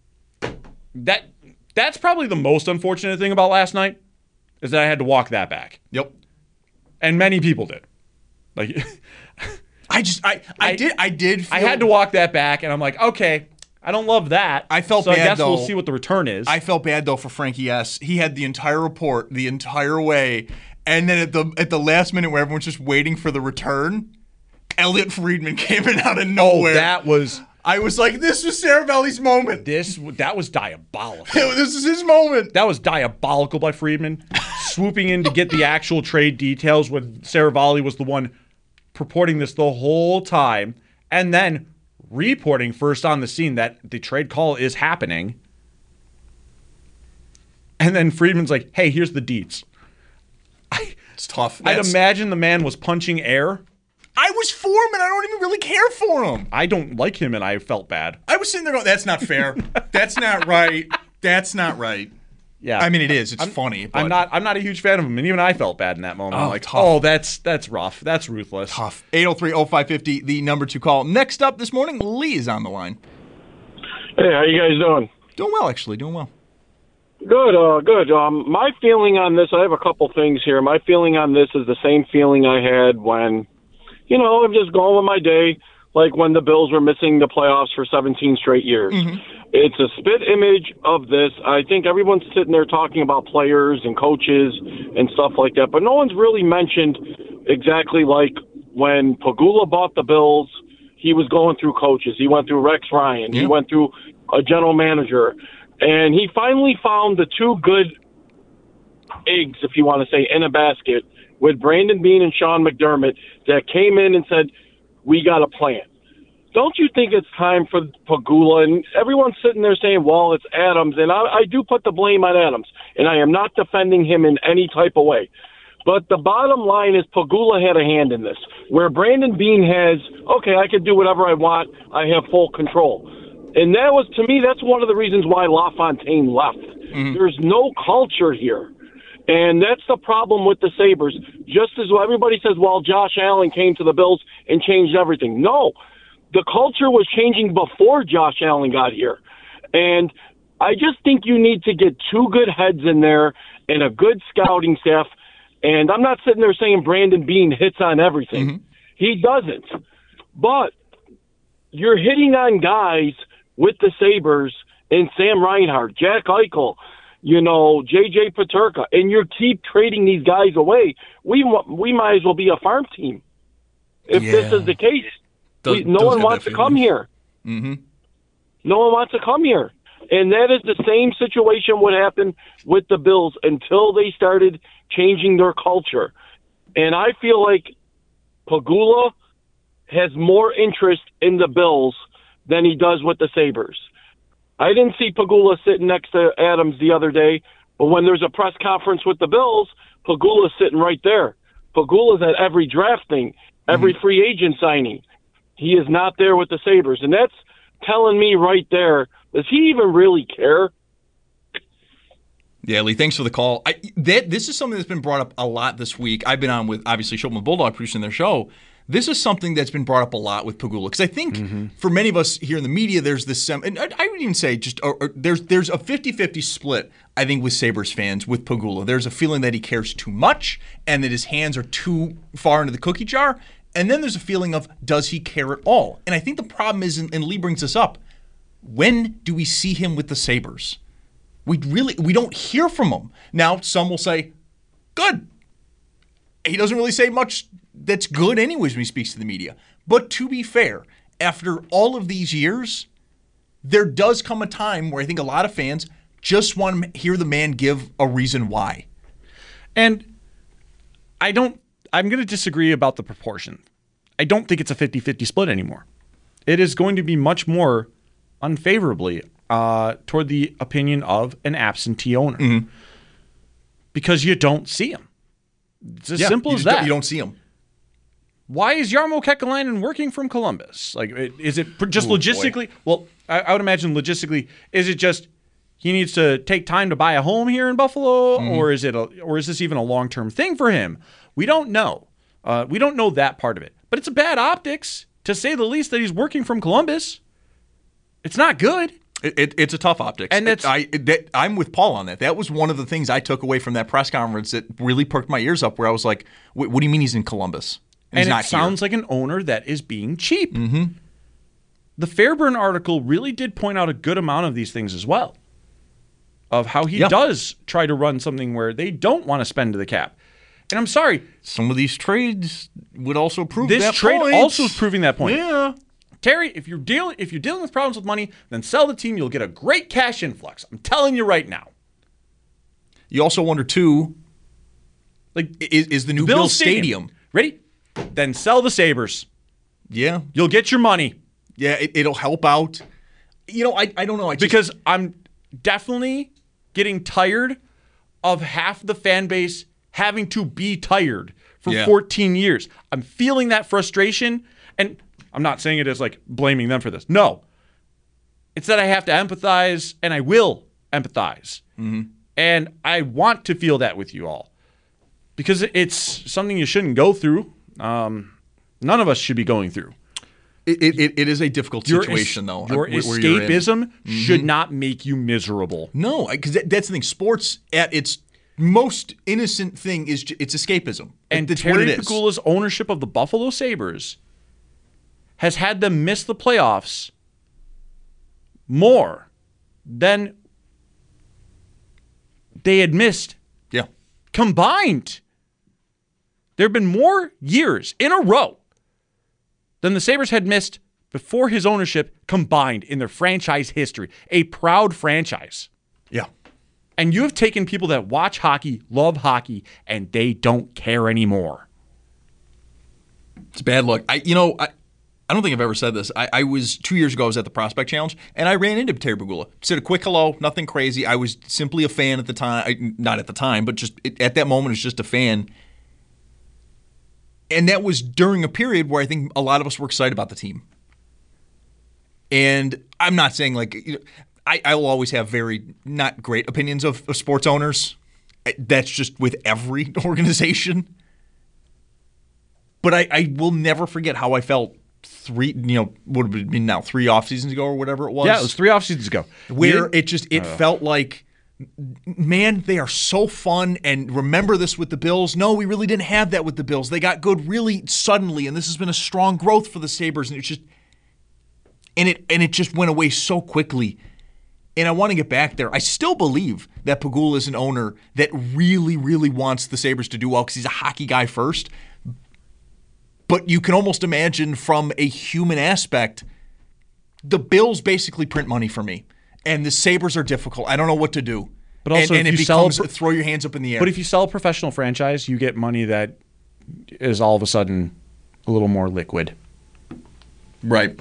That's probably the most unfortunate thing about last night, is that I had to walk that back. Yep. And many people did. Like, I did feel, I had to walk that back, and I'm like, okay, I don't love that. I felt so bad, I guess though. We'll see what the return is. I felt bad though for Frankie S. He had the entire report the entire way, and then at the last minute where everyone's just waiting for the return, Elliot Friedman came in out of nowhere. That was. I was like, this was Saravalli's moment. That was diabolical. This is his moment. That was diabolical by Friedman, swooping in to get the actual trade details when Saravalli was the one purporting this the whole time, and then reporting first on the scene that the trade call is happening. And then Friedman's like, hey, here's the deets. It's tough. I'd imagine the man was punching air. I was for him, and I don't even really care for him. I don't like him, and I felt bad. I was sitting there going, that's not fair. That's not right. That's not right. Yeah. I mean, it is. It's funny. But I'm not a huge fan of him, and even I felt bad in that moment. Oh, I'm like, tough. oh, that's rough. That's ruthless. Tough. 803-0550, the number 2 call. Next up this morning, Lee is on the line. Hey, how you guys doing? Doing well, actually. Doing well. Good, good. My feeling on this, I have a couple things here. My feeling on this is the same feeling I had when, I'm just going with my day, like when the Bills were missing the playoffs for 17 straight years. Mm-hmm. It's a spit image of this. I think everyone's sitting there talking about players and coaches and stuff like that, but no one's really mentioned exactly like when Pagula bought the Bills, he was going through coaches. He went through Rex Ryan. Yeah. He went through a general manager. And he finally found the two good eggs, if you want to say, in a basket with Brandon Beane and Sean McDermott that came in and said, we got a plan. Don't you think it's time for Pagula? And everyone's sitting there saying, well, it's Adams. And I do put the blame on Adams. And I am not defending him in any type of way. But the bottom line is Pagula had a hand in this, where Brandon Beane has, okay, I can do whatever I want. I have full control. And that was, to me, that's one of the reasons why LaFontaine left. Mm-hmm. There's no culture here. And that's the problem with the Sabres. Just as everybody says, well, Josh Allen came to the Bills and changed everything. No, the culture was changing before Josh Allen got here. And I just think you need to get two good heads in there and a good scouting staff. And I'm not sitting there saying Brandon Beane hits on everything. Mm-hmm. He doesn't. But you're hitting on guys with the Sabres and Sam Reinhart, Jack Eichel, J.J. Peterka, and you keep trading these guys away. We might as well be a farm team if this is the case. No one wants to come here. Mm-hmm. No one wants to come here. And that is the same situation what happened with the Bills until they started changing their culture. And I feel like Pegula has more interest in the Bills than he does with the Sabres. I didn't see Pegula sitting next to Adams the other day, but when there's a press conference with the Bills, Pegula's sitting right there. Pegula's at every draft thing, every free agent signing. He is not there with the Sabres, and that's telling me right there, does he even really care? Yeah, Lee, thanks for the call. This is something that's been brought up a lot this week. I've been on with, obviously, Shulman Bulldog producing their show. This is something that's been brought up a lot with Pegula, because I think for many of us here in the media, there's this, and I would even say there's a 50-50 split, I think, with Sabres fans with Pegula. There's a feeling that he cares too much and that his hands are too far into the cookie jar. And then there's a feeling of, does he care at all? And I think the problem is, and Lee brings this up, when do we see him with the Sabres? We don't hear from him. Now, some will say, good. He doesn't really say much that's good anyways when he speaks to the media. But to be fair, after all of these years, there does come a time where I think a lot of fans just want to hear the man give a reason why. And I'm going to disagree about the proportion. I don't think it's a 50-50 split anymore. It is going to be much more unfavorably toward the opinion of an absentee owner. Because you don't see him. It's as simple as that. You don't see him. Why is Jarmo Kekalainen working from Columbus? Like, is it just logistically? Boy. Well, I would imagine logistically, is it just he needs to take time to buy a home here in Buffalo, or is this even a long-term thing for him? We don't know. We don't know that part of it. But it's a bad optics, to say the least, that he's working from Columbus. It's not good. It's a tough optics. And I'm with Paul on that. That was one of the things I took away from that press conference that really perked my ears up, where I was like, what do you mean he's in Columbus? And it sounds like an owner that is being cheap. The Fairburn article really did point out a good amount of these things as well, of how he does try to run something where they don't want to spend to the cap. And I'm sorry. Some of these trades would also prove that point. This trade also is proving that point. Yeah. Terry, if you're dealing with problems with money, then sell the team. You'll get a great cash influx. I'm telling you right now. You also wonder, too, like, is the new Bills Stadium. Ready? Then sell the Sabres. Yeah. You'll get your money. Yeah, it'll help out. I don't know. Because I'm definitely getting tired of half the fan base having to be tired for 14 years. I'm feeling that frustration, and I'm not saying it as like blaming them for this. No. It's that I have to empathize, and I will empathize. And I want to feel that with you all, because it's something you shouldn't go through. None of us should be going through. It is a difficult situation, though. Your escapism should not make you miserable. No, because that's the thing. Sports, at its most innocent thing, it's escapism. And that's Terry what it is. Pegula's ownership of the Buffalo Sabres has had them miss the playoffs more than they had missed combined. There have been more years in a row than the Sabres had missed before his ownership combined in their franchise history. A proud franchise. Yeah. And you have taken people that watch hockey, love hockey, and they don't care anymore. It's bad luck. I don't think I've ever said this. I was 2 years ago, I was at the Prospect Challenge, and I ran into Terry Pegula. Said a quick hello, nothing crazy. I was simply a fan at the time. Not at the time, but just at that moment, was just a fan. And that was during a period where I think a lot of us were excited about the team. And I'm not saying I will always have very not great opinions of sports owners. That's just with every organization. But I will never forget how I felt would have been now 3 off seasons ago or whatever it was. Yeah, it was 3 off seasons ago. Where it felt like, man, they are so fun. And remember this with the Bills? No, we really didn't have that with the Bills. They got good really suddenly, and this has been a strong growth for the Sabres. And it's just, and it just went away so quickly. And I want to get back there. I still believe that Pegula is an owner that really, really wants the Sabres to do well because he's a hockey guy first. But you can almost imagine from a human aspect, the Bills basically print money for me. And the Sabres are difficult. I don't know what to do. But also, and it becomes throw your hands up in the air. But if you sell a professional franchise, you get money that is all of a sudden a little more liquid. Right.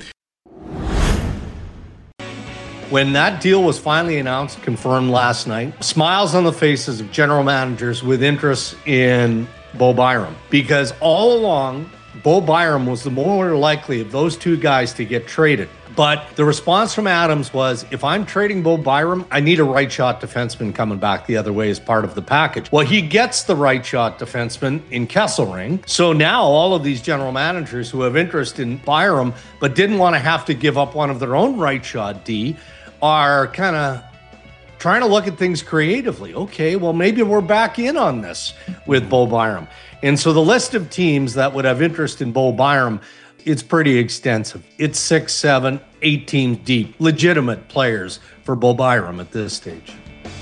When that deal was finally announced, confirmed last night, smiles on the faces of general managers with interest in Bo Byram. Because all along, Bo Byram was the more likely of those two guys to get traded. But the response from Adams was, if I'm trading Bo Byram, I need a right shot defenseman coming back the other way as part of the package. Well, he gets the right shot defenseman in Kesselring. So now all of these general managers who have interest in Byram but didn't want to have to give up one of their own right shot D are kind of trying to look at things creatively. Okay, well, maybe we're back in on this with Bo Byram. And so the list of teams that would have interest in Bo Byram, it's pretty extensive. It's 6, 7, 8 teams deep, legitimate players for Bo Byram at this stage.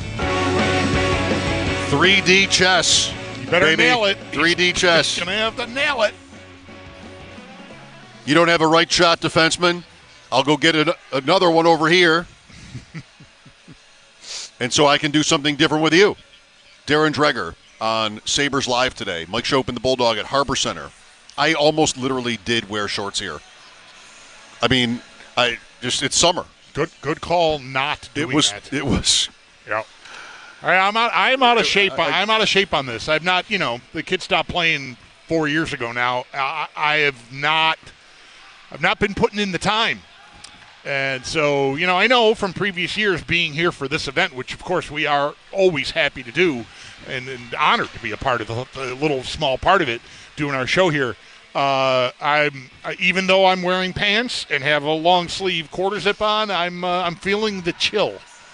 3D chess. You better nail it. 3D chess. He's going to have to nail it. You don't have a right shot defenseman? I'll go get another one over here. And so I can do something different with you. Darren Dreger on Sabres Live today. Mike Schopp and the Bulldog at Harbor Center. I almost literally did wear shorts here. I mean, it's summer. Good call not doing that. It was. Yeah. All right, I'm out of shape. I'm out of shape on this. I've not, the kid stopped playing 4 years ago now. I've not been putting in the time. And so, I know from previous years being here for this event, which of course we are always happy to do and honored to be a part of the little small part of it, doing our show here. Even though I'm wearing pants and have a long sleeve quarter zip on, I'm feeling the chill.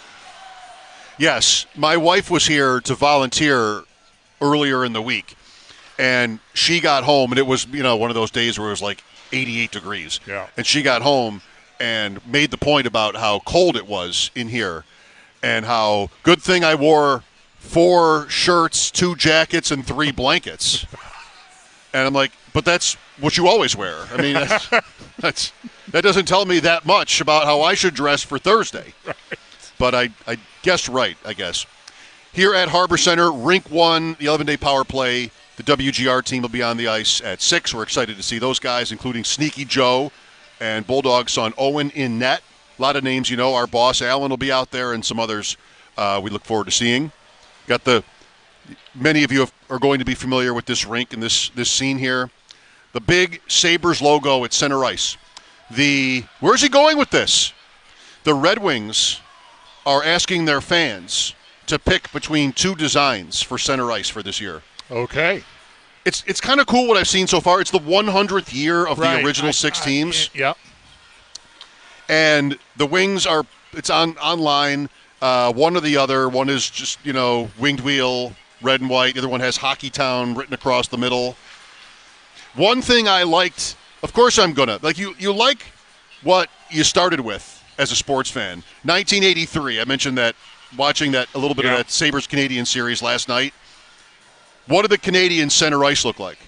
Yes, my wife was here to volunteer earlier in the week, and she got home, and it was one of those days where it was like 88 degrees. Yeah. And she got home and made the point about how cold it was in here, and how good thing I wore 4 shirts, 2 jackets, and 3 blankets. And I'm like, but that's what you always wear. I mean, that doesn't tell me that much about how I should dress for Thursday. Right. But I guessed right, I guess. Here at Harbor Center, Rink 1, the 11-day power play. The WGR team will be on the ice at 6. We're excited to see those guys, including Sneaky Joe and Bulldog son Owen in net. A lot of names, our boss Alan will be out there, and some others we look forward to seeing. Many of you are going to be familiar with this rink and this scene here. The big Sabres logo at center ice. Where's he going with this? The Red Wings are asking their fans to pick between 2 designs for center ice for this year. Okay. It's kind of cool what I've seen so far. It's the 100th year of the original 6 teams. Yep. And the Wings it's online. One or the other. One is just, winged wheel, red and white. The other one has Hockey Town written across the middle. One thing I liked, of course I'm going to, you like what you started with as a sports fan. 1983, I mentioned that, watching that a little bit of that Sabres Canadian series last night. What did the Canadian center ice look like?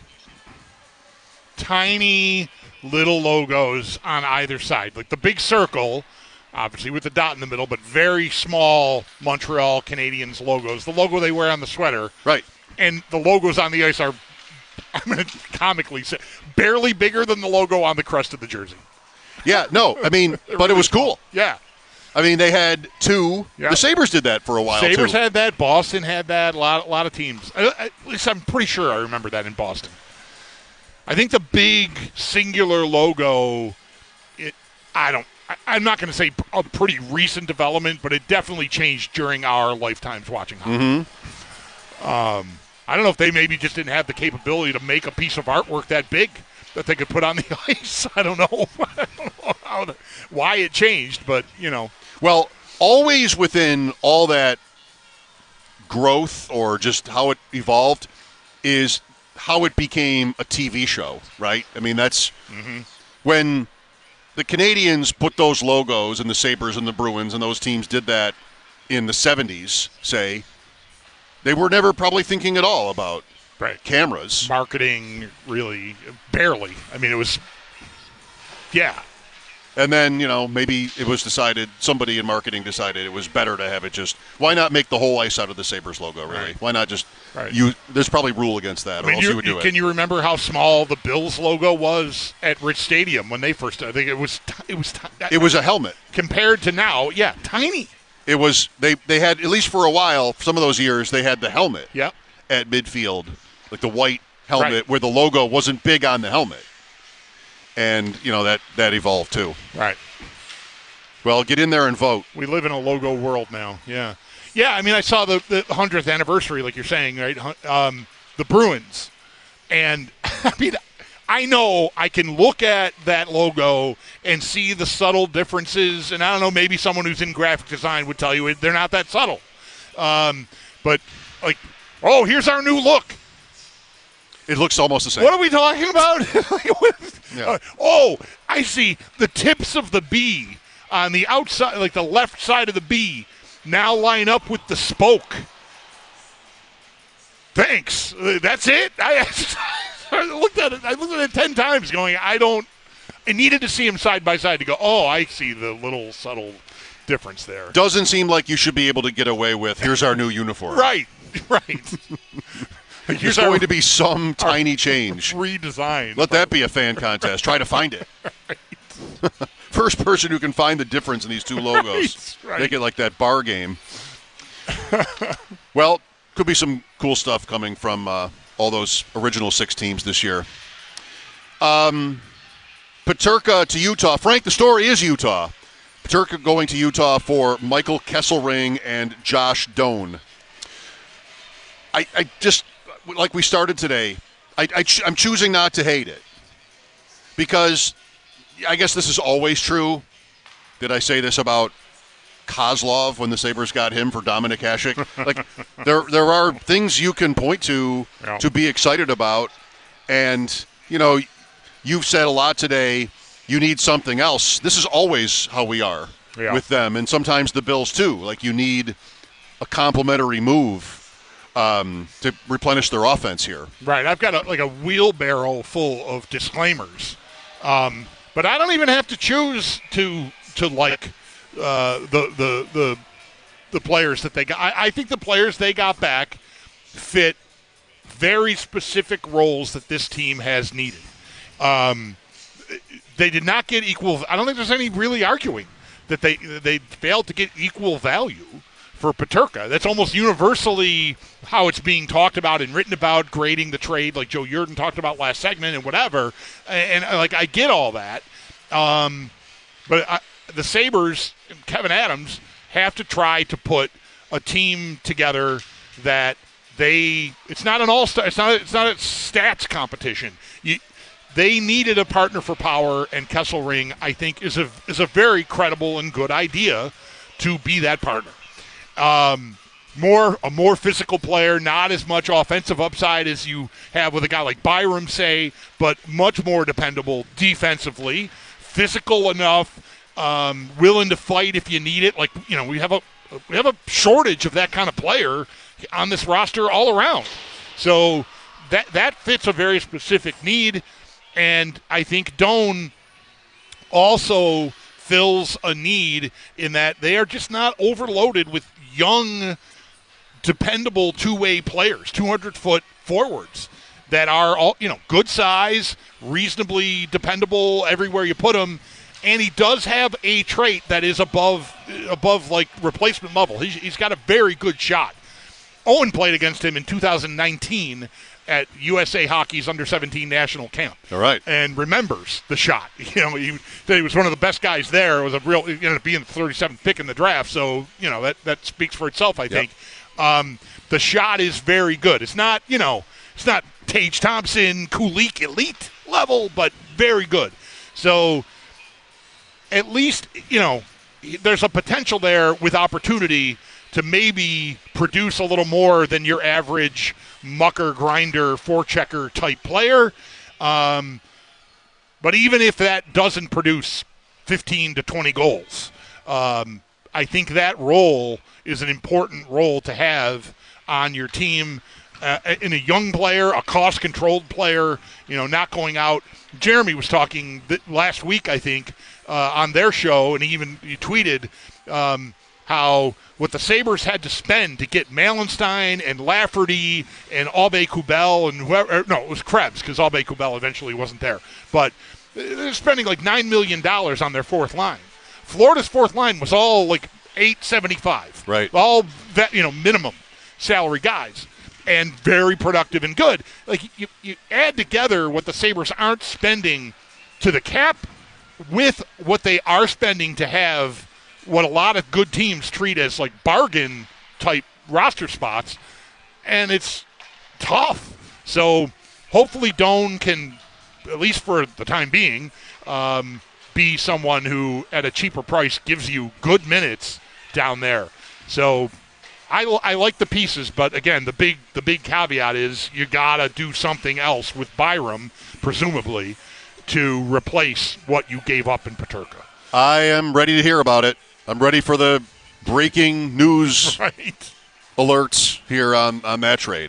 Tiny little logos on either side. Like the big circle, obviously with the dot in the middle, but very small Montreal Canadiens logos. The logo they wear on the sweater. Right. And the logos on the ice are, I'm going to comically say, barely bigger than the logo on the crest of the jersey. Yeah, no, I mean, but it was cool. Yeah. I mean, they had 2. Yeah. The Sabres did that for a while, Sabres too. had that. Boston had that. A lot of teams. At least I'm pretty sure I remember that in Boston. I think the big singular logo, I'm not going to say a pretty recent development, but it definitely changed during our lifetimes watching hockey. Mm-hmm. I don't know if they maybe just didn't have the capability to make a piece of artwork that big that they could put on the ice. I don't know, why it changed, but, Well, always within all that growth or just how it evolved is how it became a TV show, right? I mean, that's when the Canadians put those logos and the Sabres and the Bruins and those teams did that in the 70s, say, they were never probably thinking at all about cameras. Marketing, really, barely. I mean, it was, yeah. And then, maybe it was decided, somebody in marketing decided it was better to have it just, why not make the whole ice out of the Sabres logo, really? Right. Why not just, there's probably rule against that, or else you would do it. Can you remember how small the Bills logo was at Rich Stadium when they first, I think it was a helmet. Compared to now, yeah, tiny. It was, they had, at least for a while, some of those years, they had the helmet at midfield, like the white helmet where the logo wasn't big on the helmet. And, that evolved too. Right. Well, get in there and vote. We live in a logo world now, yeah. Yeah, I mean, I saw the 100th anniversary, like you're saying, right? The Bruins. And, I mean, I know I can look at that logo and see the subtle differences, and I don't know, maybe someone who's in graphic design would tell you they're not that subtle. But, like, here's our new look. It looks almost the same. What are we talking about? I see the tips of the B on the outside, like the left side of the B, now line up with the spoke. Thanks. That's it? I looked at it 10 times going, I needed to see them side by side to go, I see the little subtle difference there. Doesn't seem like you should be able to get away with, here's our new uniform. Right. There's going to be some tiny change. Redesign. Let that be a fan contest. Try to find it. First person who can find the difference in these two logos. Right. Make it like that bar game. Well, could be some cool stuff coming from all those original 6 teams this year. Peterka to Utah. Frank, the story is Utah. Peterka going to Utah for Michael Kesselring and Josh Doan. I just, like we started today, I'm choosing not to hate it. Because I guess this is always true. Did I say this about Kozlov when the Sabres got him for Dominik Hasek? Like, there are things you can point to be excited about. And, you've said a lot today, you need something else. This is always how we are with them. And sometimes the Bills, too. Like, you need a complementary move to replenish their offense here. Right. I've got a wheelbarrow full of disclaimers. But I don't even have to choose to like the players that they got. I think the players they got back fit very specific roles that this team has needed. They did not get equal. I don't think there's any really arguing that they failed to get equal value for Peterka. That's almost universally how it's being talked about and written about, grading the trade, like Joe Yerdon talked about last segment and whatever. And I get all that. But the Sabres, Kevin Adams, have to try to put a team together that it's not an all-star, it's not a stats competition. They needed a partner for power, and Kesselring, I think, is a very credible and good idea to be that partner. A more physical player, not as much offensive upside as you have with a guy like Byram, say, but much more dependable defensively, physical enough, willing to fight if you need it. Like, we have a shortage of that kind of player on this roster all around. So that fits a very specific need, and I think Doan also fills a need in that they are just not overloaded with young, dependable two-way players, 200-foot forwards that are all, good size, reasonably dependable everywhere you put them. And he does have a trait that is above like replacement level. He's got a very good shot. Owen played against him in 2019 at USA Hockey's under-17 national camp. All right. And remembers the shot. He was one of the best guys there. It was he ended up being the 37th pick in the draft. So, that speaks for itself, I think. The shot is very good. It's not, it's not Tage Thompson, Kulik elite level, but very good. So at least, there's a potential there with opportunity to maybe produce a little more than your average mucker, grinder, forechecker type player. But even if that doesn't produce 15 to 20 goals, I think that role is an important role to have on your team. In a young player, a cost-controlled player, not going out. Jeremy was talking last week, I think, on their show, and he tweeted how what the Sabres had to spend to get Malenstein and Lafferty and Aube-Kubel and whoever. No, it was Krebs, because Aube-Kubel eventually wasn't there. But they're spending like $9 million on their fourth line. Florida's fourth line was all like $875. Right. All that, minimum salary guys. And very productive and good. Like, you add together what the Sabres aren't spending to the cap with what they are spending to have what a lot of good teams treat as like bargain type roster spots, and it's tough. So hopefully Doan can, at least for the time being, be someone who at a cheaper price gives you good minutes down there. So I like the pieces, but again, the big caveat is you gotta do something else with Byram, presumably, to replace what you gave up in Peterka. I am ready to hear about it. I'm ready for the breaking news alerts here on that trade.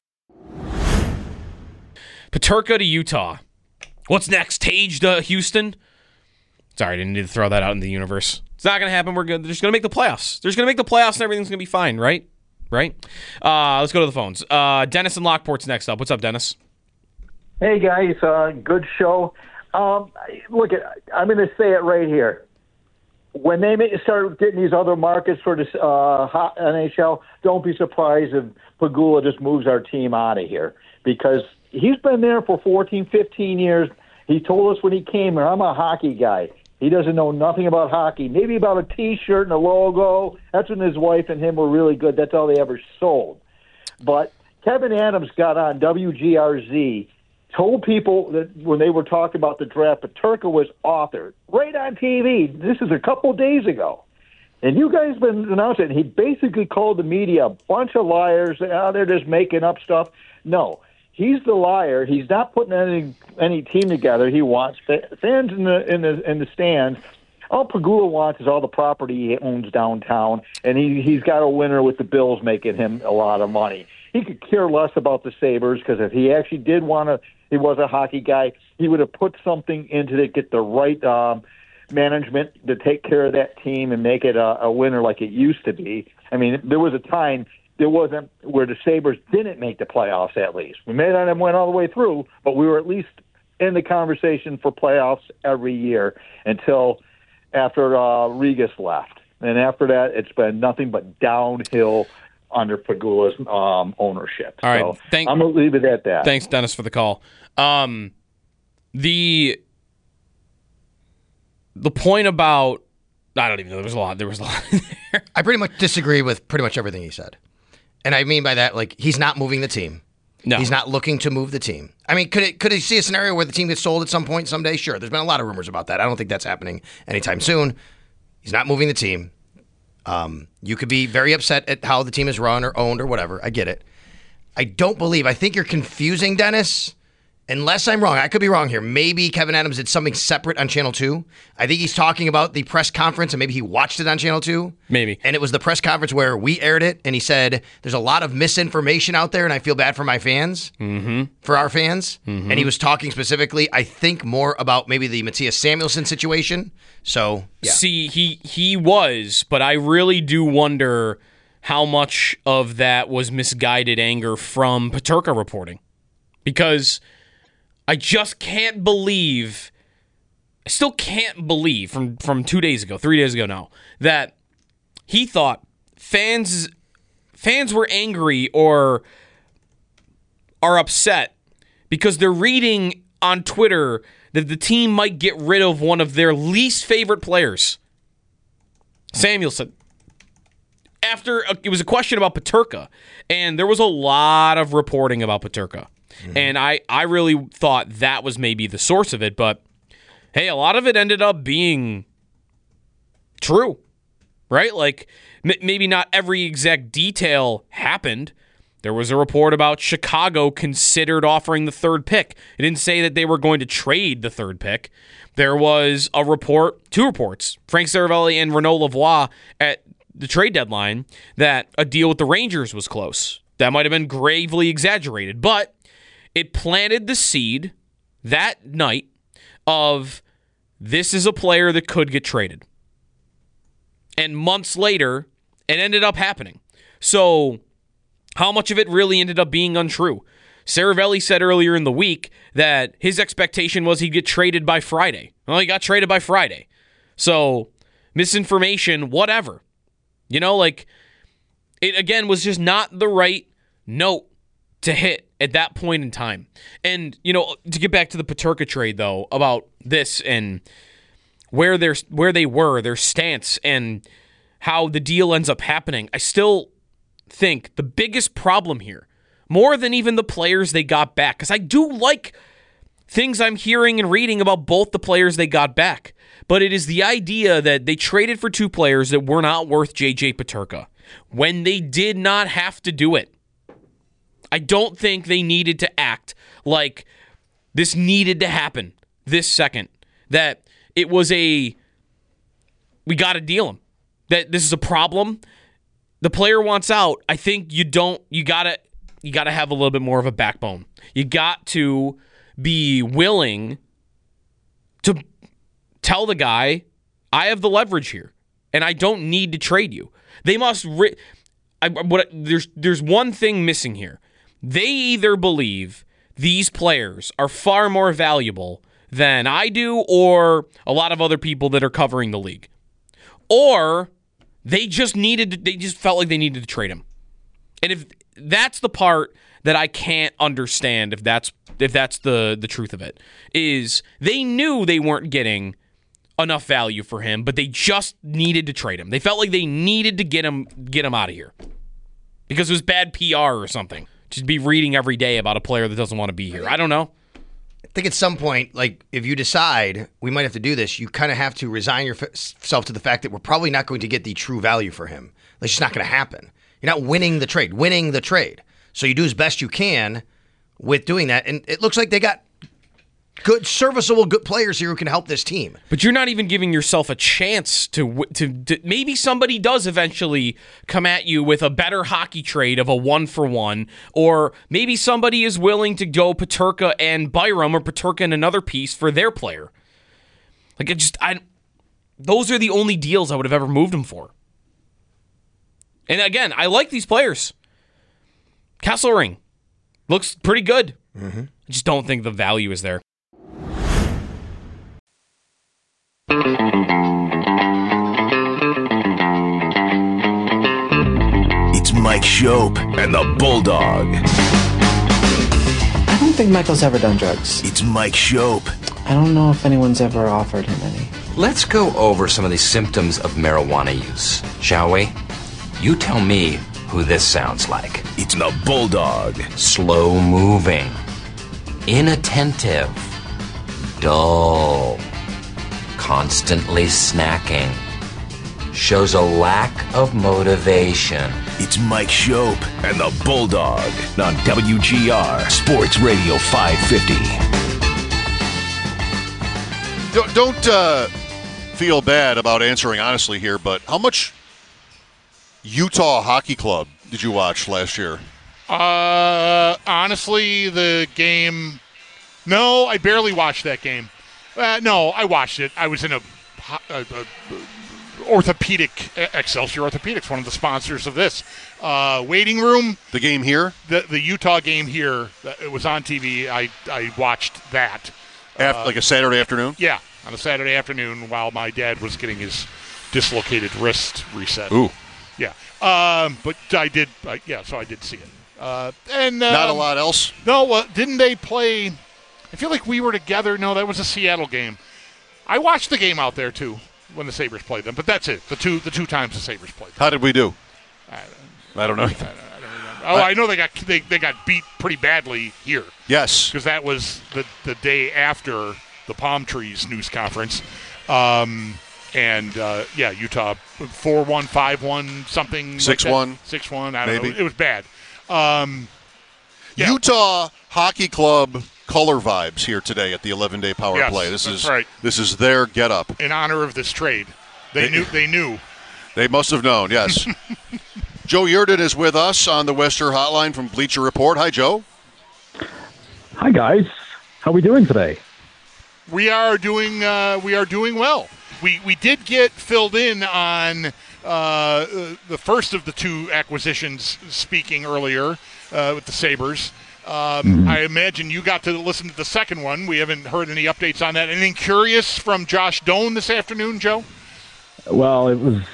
Peterka to Utah. What's next? Tage to Houston? Sorry, I didn't need to throw that out in the universe. It's not going to happen. We're good. They're just going to make the playoffs. They're just going to make the playoffs and everything's going to be fine, right? Let's go to the phones. Dennis in Lockport's next up. What's up, Dennis? Hey, guys. Good show. Look, I'm going to say it right here. When they start getting these other markets for this NHL, don't be surprised if Pegula just moves our team out of here, because he's been there for 14, 15 years. He told us when he came here, I'm a hockey guy. He doesn't know nothing about hockey, maybe about a T-shirt and a logo. That's when his wife and him were really good. That's all they ever sold. But Kevin Adams got on WGRZ, told people that when they were talking about the draft, Peterka was authored right on TV. This is a couple days ago. And you guys been announcing it. He basically called the media a bunch of liars. They're just making up stuff. No, he's the liar. He's not putting any team together. He wants fans in the stands. All Pegula wants is all the property he owns downtown, and he's got a winner with the Bills making him a lot of money. He could care less about the Sabres, because if he actually did want to, he was a hockey guy, he would have put something into it, get the right management to take care of that team and make it a winner like it used to be. I mean, there was a time there wasn't where the Sabres didn't make the playoffs, at least. We may not have went all the way through, but we were at least in the conversation for playoffs every year until after Rigas left. And after that, it's been nothing but downhill under Pegula's ownership. All right, so I'm going to leave it at that. Thanks, Dennis, for the call. The point about, I don't even know, there was a lot in there. I pretty much disagree with pretty much everything he said. And I mean by that, like, he's not moving the team. No. He's not looking to move the team. I mean, could he see a scenario where the team gets sold at some point someday? Sure. There's been a lot of rumors about that. I don't think that's happening anytime soon. He's not moving the team. You could be very upset at how the team is run or owned or whatever. I get it. I think you're confusing, Dennis. Unless I'm wrong, I could be wrong here. Maybe Kevin Adams did something separate on Channel 2. I think he's talking about the press conference, and maybe he watched it on Channel 2. Maybe. And it was the press conference where we aired it, and he said, there's a lot of misinformation out there, and I feel bad for my fans, for our fans. And he was talking specifically, I think, more about maybe the Matthias Samuelsson situation. So, yeah. See, he was, but I really do wonder how much of that was misguided anger from Peterka reporting. Because I just can't believe, I still can't believe from 2 days ago, 3 days ago now, that he thought fans were angry or are upset because they're reading on Twitter that the team might get rid of one of their least favorite players, Samuelsson. it was a question about Peterka, and there was a lot of reporting about Peterka. And I really thought that was maybe the source of it, but hey, a lot of it ended up being true, right? Like, maybe not every exact detail happened. There was a report about Chicago considered offering the third pick. It didn't say that they were going to trade the third pick. There was two reports, Frank Saravelli and Renaud Lavoie at the trade deadline, that a deal with the Rangers was close. That might have been gravely exaggerated, but it planted the seed that night of this is a player that could get traded. And months later, it ended up happening. So how much of it really ended up being untrue? Saravelli said earlier in the week that his expectation was he'd get traded by Friday. Well, he got traded by Friday. So misinformation, whatever. You know, like, it again was just not the right note to hit at that point in time. And, you know, to get back to the Peterka trade, though, about this and where they were, their stance, and how the deal ends up happening, I still think the biggest problem here, more than even the players they got back, because I do like things I'm hearing and reading about both the players they got back, but it is the idea that they traded for two players that were not worth J.J. Peterka when they did not have to do it. I don't think they needed to act like this needed to happen this second. That it was we got to deal him. That this is a problem. The player wants out. I think you got to have a little bit more of a backbone. You got to be willing to tell the guy, I have the leverage here, and I don't need to trade you. They must. There's one thing missing here. They either believe these players are far more valuable than I do or a lot of other people that are covering the league, or they just felt like they needed to trade him. And if that's the part that I can't understand, if that's the truth of it, is they knew they weren't getting enough value for him, but they just needed to trade him. They felt like they needed to get him out of here because it was bad PR or something. Just be reading every day about a player that doesn't want to be here. I don't know. I think at some point, like, if you decide we might have to do this, you kind of have to resign yourself to the fact that we're probably not going to get the true value for him. It's just not going to happen. You're not winning the trade. So you do as best you can with doing that. And it looks like they got good, serviceable, good players here who can help this team. But you're not even giving yourself a chance to maybe somebody does eventually come at you with a better hockey trade of a 1-for-1, or maybe somebody is willing to go Peterka and Byram or Peterka and another piece for their player. Like, those are the only deals I would have ever moved them for. And again, I like these players. Kesselring looks pretty good. Mm-hmm. I just don't think the value is there. It's Mike Schopp and the Bulldog. I don't think Michael's ever done drugs. It's Mike Schopp. I don't know if anyone's ever offered him any. Let's go over some of the symptoms of marijuana use, shall we? You tell me who this sounds like. It's the Bulldog. Slow moving, inattentive, dull, constantly snacking, shows a lack of motivation. It's Mike Schopp and the Bulldog on WGR Sports Radio 550. Don't feel bad about answering honestly here, but how much Utah Hockey Club did you watch last year? Honestly, the game. No, I barely watched that game. No, I watched it. I was in a orthopedic, Excelsior Orthopedics, one of the sponsors of this waiting room. The game here, the Utah game here. It was on TV. I watched that. Like a Saturday afternoon. Yeah, on a Saturday afternoon while my dad was getting his dislocated wrist reset. Ooh. Yeah. But I did. So I did see it. And not a lot else. No. Didn't they play? I feel like we were together. No, that was a Seattle game. I watched the game out there too when the Sabres played them, but that's it. The two times the Sabres played them. How did we do? I don't know. I know they got beat pretty badly here. Yes, because that was the day after the Palm Trees news conference. Utah 4-1, 5-1, something 6-1. Like 6-1, I don't maybe. know. It was bad. Utah Hockey Club color vibes here today at the 11-day power Yes, play. that's right. This is their get-up. In honor of this trade. They knew. They must have known, yes. Joe Yerdon is with us on the Wester Hotline from Bleacher Report. Hi, Joe. Hi, guys. How are we doing today? We are doing well. We did get filled in on the first of the two acquisitions, speaking earlier with the Sabres. I imagine you got to listen to the second one. We haven't heard any updates on that. Anything curious from Josh Doan this afternoon, Joe? Well, it was.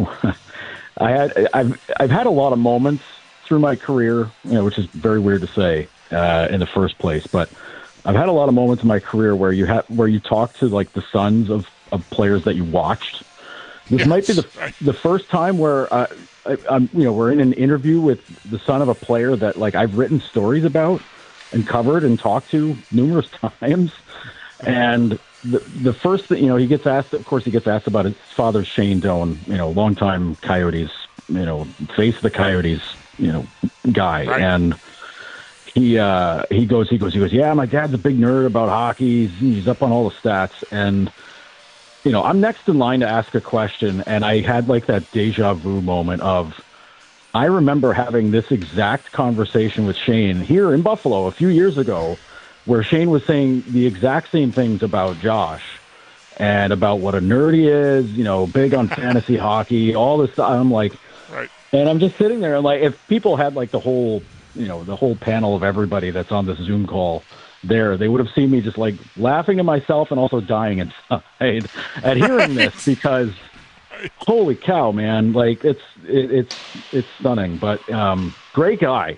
I've had a lot of moments through my career, which is very weird to say in the first place, but I've had a lot of moments in my career where you talk to like the sons of players that you watched. This might be the first time where we're in an interview with the son of a player that like I've written stories about and covered and talked to numerous times, and the first thing, he gets asked, of course, about his father, Shane Doan, longtime Coyotes, face of the Coyotes, guy. Right. And he goes, yeah, my dad's a big nerd about hockey. He's up on all the stats. And, I'm next in line to ask a question. And I had like that deja vu moment of, I remember having this exact conversation with Shane here in Buffalo a few years ago, where Shane was saying the exact same things about Josh and about what a nerd he is, big on fantasy hockey, all this stuff. I'm like, right. And I'm just sitting there and like, if people had like the whole panel of everybody that's on this Zoom call there, they would have seen me just like laughing to myself and also dying inside at hearing this because holy cow, man. Like it's stunning, but, great guy.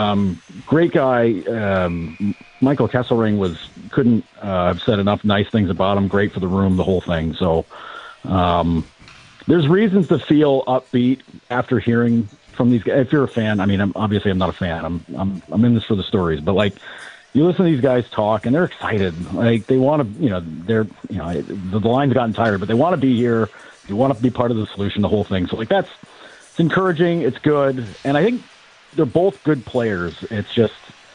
Michael Kesselring couldn't have said enough nice things about him. Great for the room, the whole thing. So there's reasons to feel upbeat after hearing from these guys. If you're a fan, I mean, I'm not a fan. I'm in this for the stories, but like you listen to these guys talk and they're excited. Like they want to, the line's gotten tired, but they want to be here. They want to be part of the solution, the whole thing. So like it's encouraging. It's good. And I think they're both good players. It's just,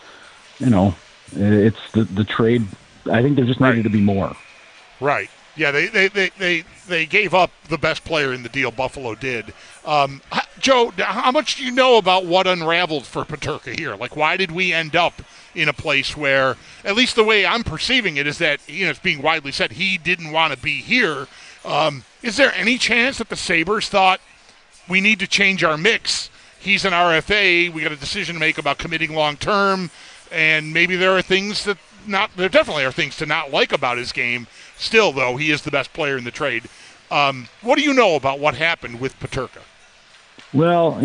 it's the trade. I think there just needed to be more. Right. Yeah, they gave up the best player in the deal. Buffalo did. Joe, how much do you know about what unraveled for Peterka here? Like, why did we end up in a place where, at least the way I'm perceiving it, is that it's being widely said he didn't want to be here. Is there any chance that the Sabres thought we need to change our mix? He's an RFA. We got a decision to make about committing long term, and maybe there definitely are things to not like about his game. Still, though, he is the best player in the trade. What do you know about what happened with Peterka? Well,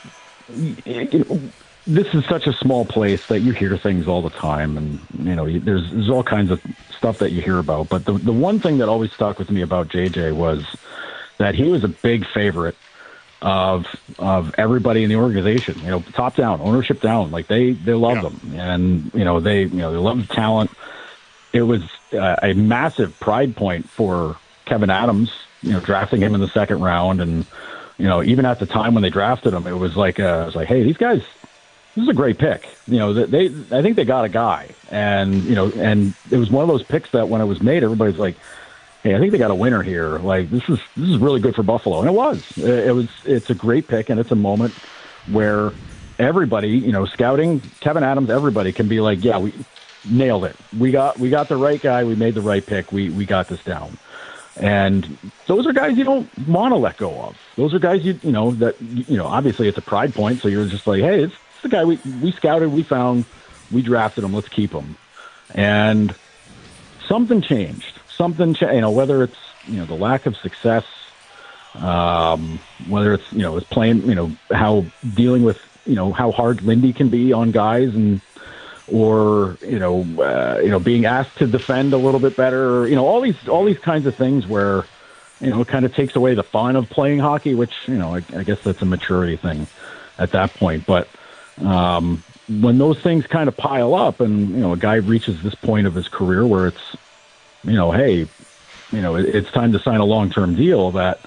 this is such a small place that you hear things all the time, and there's all kinds of stuff that you hear about. But the one thing that always stuck with me about JJ was that he was a big favorite of everybody in the organization. Top down, ownership down, like they loved him, and they loved the talent. It was a massive pride point for Kevin Adams, drafting him in the second round, and even at the time when they drafted him, it was like, hey, these guys, this is a great pick. I think they got a guy, and and it was one of those picks that when it was made, everybody's like, hey, I think they got a winner here. Like this is really good for Buffalo, and it was. It's a great pick, and it's a moment where everybody, scouting, Kevin Adams, everybody can be like, yeah, we nailed it. We got the right guy. We made the right pick. We got this down. And those are guys you don't want to let go of. Those are guys obviously it's a pride point. So you're just like, hey, it's the guy we scouted, we found, we drafted him. Let's keep him. And something changed. Whether it's the lack of success, whether it's it's playing, how dealing with how hard Lindy can be on guys, and or being asked to defend a little bit better, all these kinds of things where it kind of takes away the fun of playing hockey, which, I guess that's a maturity thing at that point. But when those things kind of pile up and, a guy reaches this point of his career where it's, hey, it's time to sign a long-term deal, that,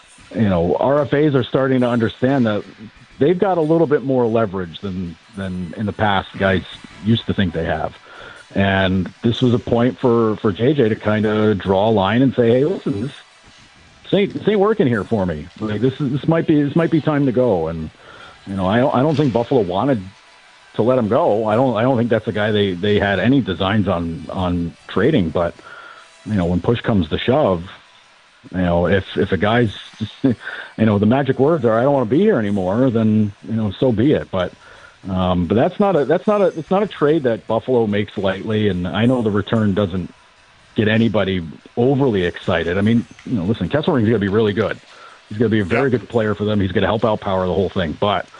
RFAs are starting to understand that they've got a little bit more leverage than in the past guys used to think they have. And this was a point for JJ to kind of draw a line and say, hey, listen, this ain't working here for me. Like, this might be time to go. And, I don't think Buffalo wanted to let him go. I don't think that's a guy they had any designs on trading. But, when push comes to shove, if a guy's just, the magic words are, I don't want to be here anymore, then, so be it. But it's not a trade that Buffalo makes lightly. And I know the return doesn't get anybody overly excited. I mean, listen, Kesselring's going to be really good. He's going to be a very good player for them. He's going to help outpower the whole thing. But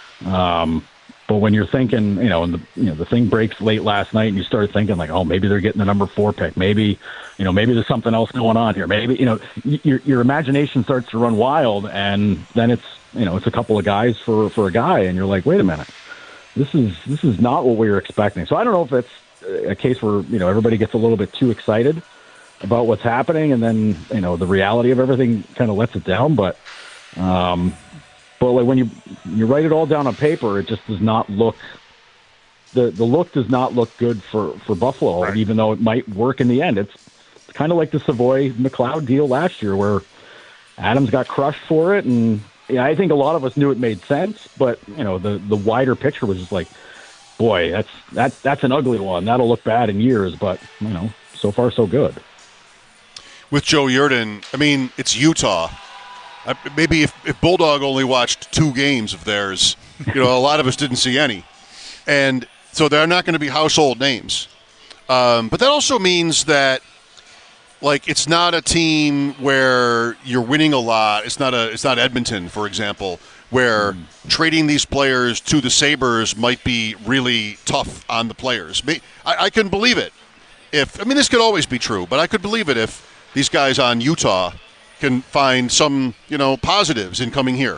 when you're thinking, and the thing breaks late last night, and you start thinking like, oh, maybe they're getting the number 4 pick. Maybe, maybe there's something else going on here. Maybe, your imagination starts to run wild, and then it's a couple of guys for a guy, and you're like, wait a minute, this is not what we were expecting. So I don't know if it's a case where everybody gets a little bit too excited about what's happening, and then the reality of everything kind of lets it down. But like when you write it all down on paper, it just does not look. The look does not look good for Buffalo, right. Even though it might work in the end. It's kind of like the Savoy-McLeod deal last year, where Adams got crushed for it, and I think a lot of us knew it made sense, but the wider picture was just like, boy, that's an ugly one. That'll look bad in years, but so far so good. With Joe Yerdon, I mean, it's Utah. Maybe if Bulldog only watched 2 games of theirs, a lot of us didn't see any. And so they're not going to be household names. But that also means that, like, it's not a team where you're winning a lot. It's not Edmonton, for example, where trading these players to the Sabres might be really tough on the players. I can believe it. This could always be true, but I could believe it if these guys on Utah can find some, positives in coming here.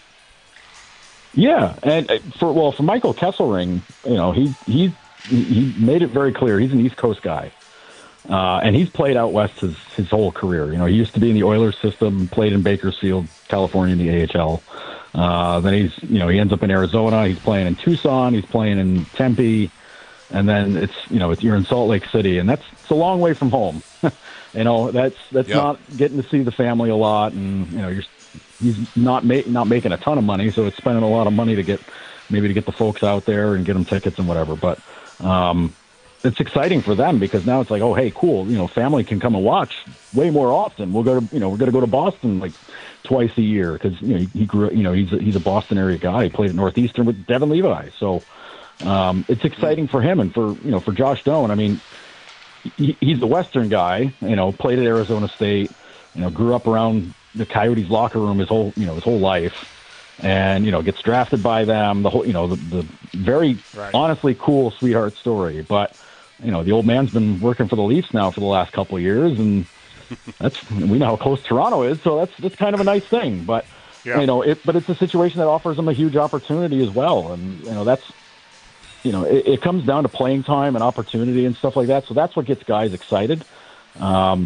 Yeah, and for Michael Kesselring, he made it very clear he's an East Coast guy, and he's played out west his whole career. He used to be in the Oilers system, played in Bakersfield, California, in the AHL. Then he ends up in Arizona. He's playing in Tucson. He's playing in Tempe, and then you're in Salt Lake City, and it's a long way from home. That's not getting to see the family a lot, and he's not making a ton of money, so it's spending a lot of money to get the folks out there and get them tickets and whatever. But it's exciting for them because now it's like, oh, hey, cool, family can come and watch way more often. We're going to go to Boston like twice a year because he grew, he's a Boston area guy. He played at Northeastern with Devin Levi, so it's exciting for him and for Josh Doan. I mean, he's the Western guy, played at Arizona State, grew up around the Coyotes locker room his whole life, and gets drafted by them. The whole, the very honestly cool sweetheart story. But the old man's been working for the Leafs now for the last couple of years, and we know how close Toronto is, so that's kind of a nice thing. But but it's a situation that offers him a huge opportunity as well, and that's. It comes down to playing time and opportunity and stuff like that. So that's what gets guys excited. I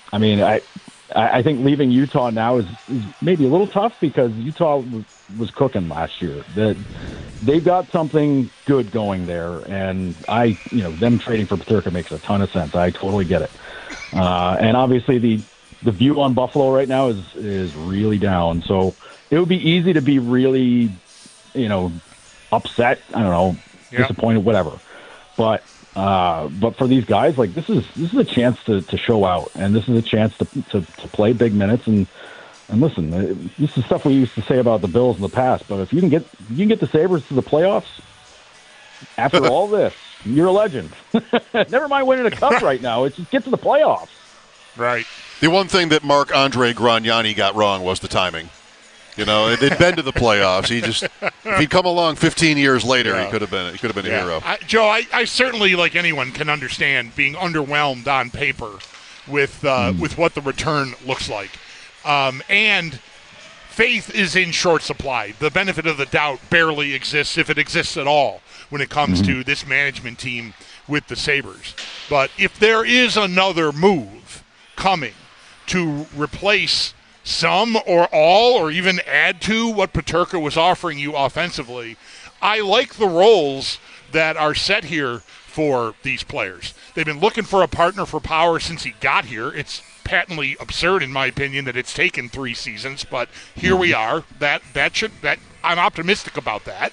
think leaving Utah now is maybe a little tough because Utah was cooking last year. They've got something good going there, and them trading for Peterka makes a ton of sense. I totally get it. And obviously the view on Buffalo right now is really down. So it would be easy to be really, upset. I don't know. Disappointed, whatever. But for these guys, like this is a chance to show out, and this is a chance to play big minutes. And listen, this is stuff we used to say about the Bills in the past. But if you can get the Sabres to the playoffs after all this, you're a legend. Never mind winning a cup right now; it's just get to the playoffs. Right. The one thing that Marc-Andre Gragnani got wrong was the timing. They'd been to the playoffs. If he'd come along 15 years later, he could have been a hero. Joe, I certainly, like anyone, can understand being underwhelmed on paper with what the return looks like. And faith is in short supply. The benefit of the doubt barely exists, if it exists at all, when it comes to this management team with the Sabres. But if there is another move coming to replace some or all or even add to what Peterka was offering you offensively, I like the roles that are set here for these players. They've been looking for a partner for Power since he got here. It's patently absurd, in my opinion, that it's taken 3 seasons, but here we are. That I'm optimistic about that.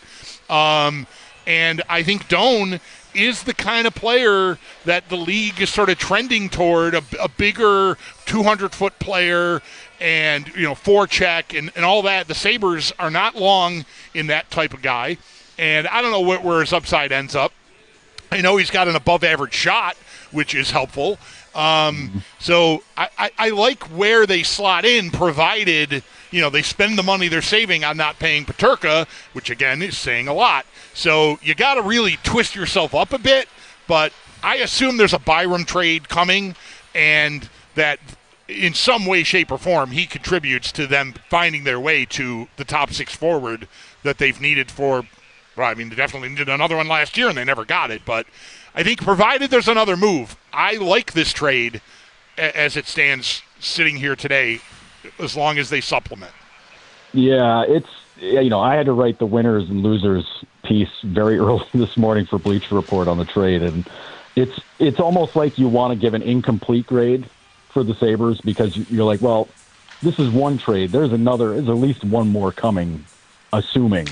And I think Doan is the kind of player that the league is sort of trending toward, a bigger 200-foot player and, forecheck and all that. The Sabres are not long in that type of guy, and I don't know where his upside ends up. I know he's got an above-average shot, which is helpful. So I like where they slot in, provided, they spend the money they're saving on not paying Peterka, which, again, is saying a lot. So you got to really twist yourself up a bit, but I assume there's a Byram trade coming, and that in some way, shape, or form, he contributes to them finding their way to the top 6 forward that they've needed for, they definitely needed another one last year, and they never got it. But I think provided there's another move, I like this trade as it stands sitting here today, as long as they supplement. Yeah, I had to write the winners and losers piece very early this morning for Bleacher Report on the trade, and it's almost like you want to give an incomplete grade for the Sabres, because you're like, well, this is one trade. There's at least one more coming, assuming.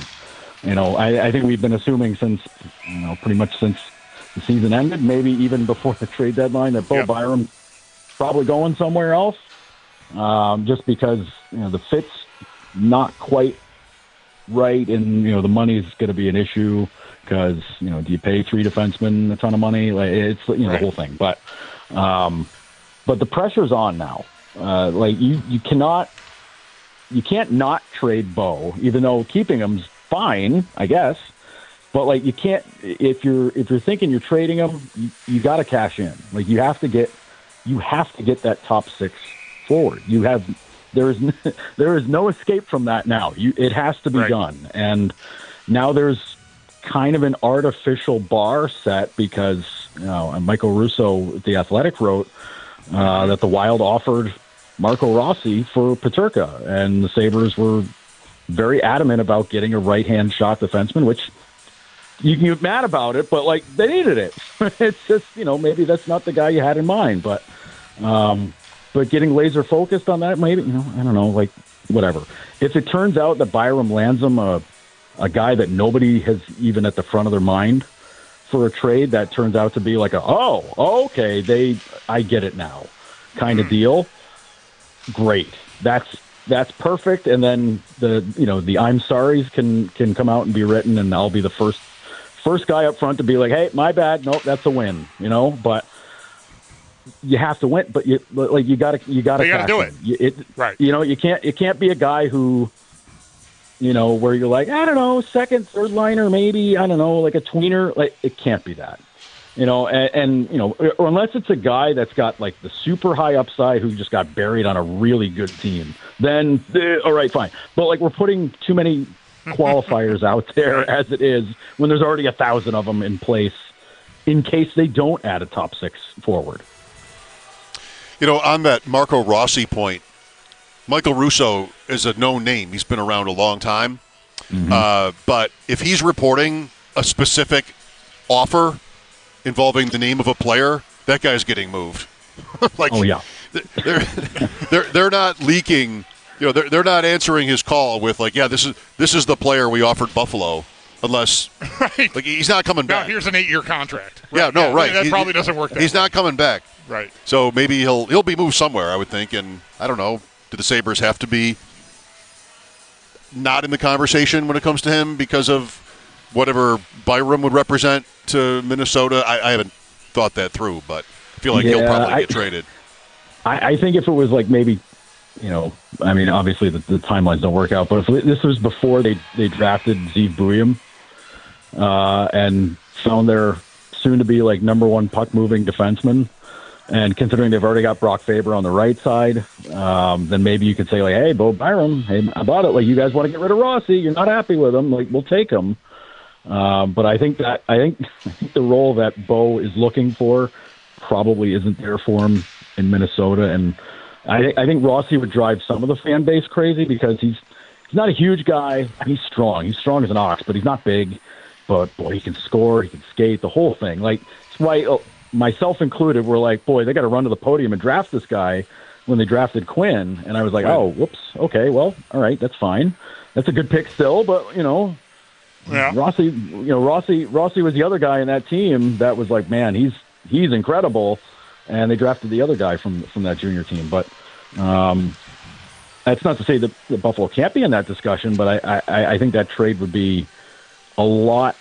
I think we've been assuming since, pretty much since the season ended, maybe even before the trade deadline, that Bo Byram's probably going somewhere else, just because, the fit's not quite right, and, the money's going to be an issue because, do you pay 3 defensemen a ton of money? Like, it's, the whole thing. But the pressure's on now. You can't not trade Bo, even though keeping him's fine, I guess. But you can't, if you're thinking you're trading him, you got to cash in. You have to get that top 6 forward. There is no escape from that now. It has to be done. And now there's kind of an artificial bar set because, Michael Russo at The Athletic wrote that the Wild offered Marco Rossi for Peterka, and the Sabres were very adamant about getting a right-hand shot defenseman, which you can get mad about it, but they needed it. It's just, maybe that's not the guy you had in mind, but getting laser focused on that, maybe, I don't know, whatever. If it turns out that Byram lands him a guy that nobody has even at the front of their mind for a trade, that turns out to be okay, I get it now kind of deal. Great. That's perfect. And then the I'm sorry's can come out and be written, and I'll be the first guy up front to be like, hey, my bad. Nope, that's a win. But you have to win. But you got to do it. Right. You can't be a guy who, where you're like, I don't know, second, third liner, maybe, I don't know, like a tweener. It can't be that. Or unless it's a guy that's got the super high upside who just got buried on a really good team, then all right, fine. But we're putting too many qualifiers out there as it is when there's already 1,000 of them in place in case they don't add a top 6 forward. On that Marco Rossi point, Michael Russo is a known name. He's been around a long time. But if he's reporting a specific offer involving the name of a player, that guy's getting moved. Oh yeah, they're not leaking. They're not answering his call with this is the player we offered Buffalo, unless he's not coming back. Now, here's an 8-year contract. Right? Yeah, no, right. That probably doesn't work. He's not coming back. Right. So maybe he'll be moved somewhere, I would think. And I don't know. Do the Sabres have to be not in the conversation when it comes to him because of whatever Byram would represent to Minnesota? I haven't thought that through, but I feel like he'll probably get traded. I think if it was maybe, obviously the timelines don't work out, but if this was before they drafted Zeev Buium and found their soon-to-be number 1 puck-moving defenseman, And considering they've already got Brock Faber on the right side, then maybe you could say, like, hey, Bo Byram, hey, how about it? Like, you guys want to get rid of Rossi. You're not happy with him. Like, we'll take him. But I think the role that Bo is looking for probably isn't there for him in Minnesota. And I think Rossi would drive some of the fan base crazy because he's not a huge guy. He's strong. He's strong as an ox, but he's not big. But, boy, he can score. He can skate, the whole thing. Like, it's why myself included, were like, boy, they got to run to the podium and draft this guy when they drafted Quinn. And I was like, oh, whoops. Okay, well, all right, that's fine. That's a good pick still, but, Yeah. Rossi was the other guy in that team that was like, man, he's incredible, and they drafted the other guy from that junior team. But that's not to say that Buffalo can't be in that discussion, but I think that trade would be a lot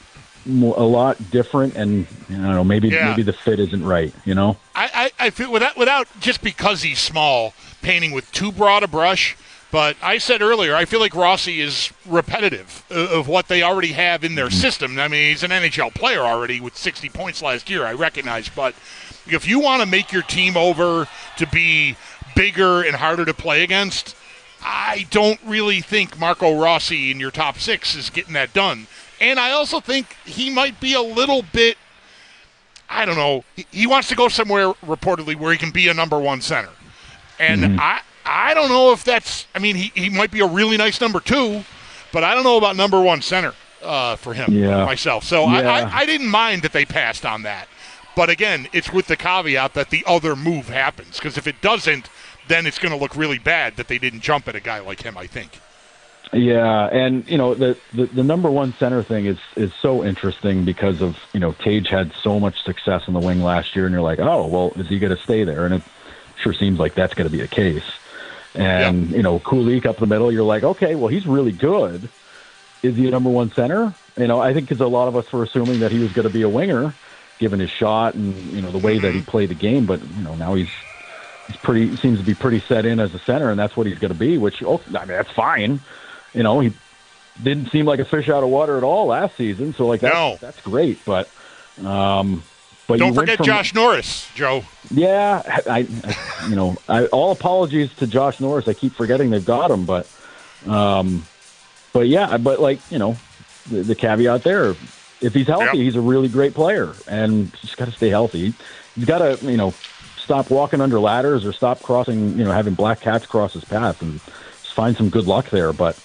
different, and I don't know, maybe the fit isn't right. I feel without just because he's small, painting with too broad a brush. But I said earlier, I feel like Rossi is repetitive of what they already have in their system. I mean, he's an NHL player already with 60 points last year, I recognize. But if you want to make your team over to be bigger and harder to play against, I don't really think Marco Rossi in your top 6 is getting that done. And I also think he might be a little bit, I don't know, he wants to go somewhere reportedly where he can be a number 1 center. And I don't know if that's, I mean, he might be a really nice number 2, but I don't know about number 1 center for him myself. So I didn't mind that they passed on that. But again, it's with the caveat that the other move happens. Because if it doesn't, then it's going to look really bad that they didn't jump at a guy like him, I think. Yeah, and the number 1 center thing is so interesting because of Tage had so much success in the wing last year, and you're like, oh well, is he going to stay there? And it sure seems like that's going to be the case. And Kulich up the middle, you're like, okay, well, he's really good. Is he a number 1 center? I think because a lot of us were assuming that he was going to be a winger, given his shot and the way that he played the game. But now he's seems to be pretty set in as a center, and that's what he's going to be. Which that's fine. He didn't seem like a fish out of water at all last season. So that's great. But don't forget Josh Norris, Joe. Yeah, I all apologies to Josh Norris. I keep forgetting they've got him, but the caveat there, if he's healthy, he's a really great player, and he's got to stay healthy. He's got to stop walking under ladders or stop crossing, having black cats cross his path, and just find some good luck there. But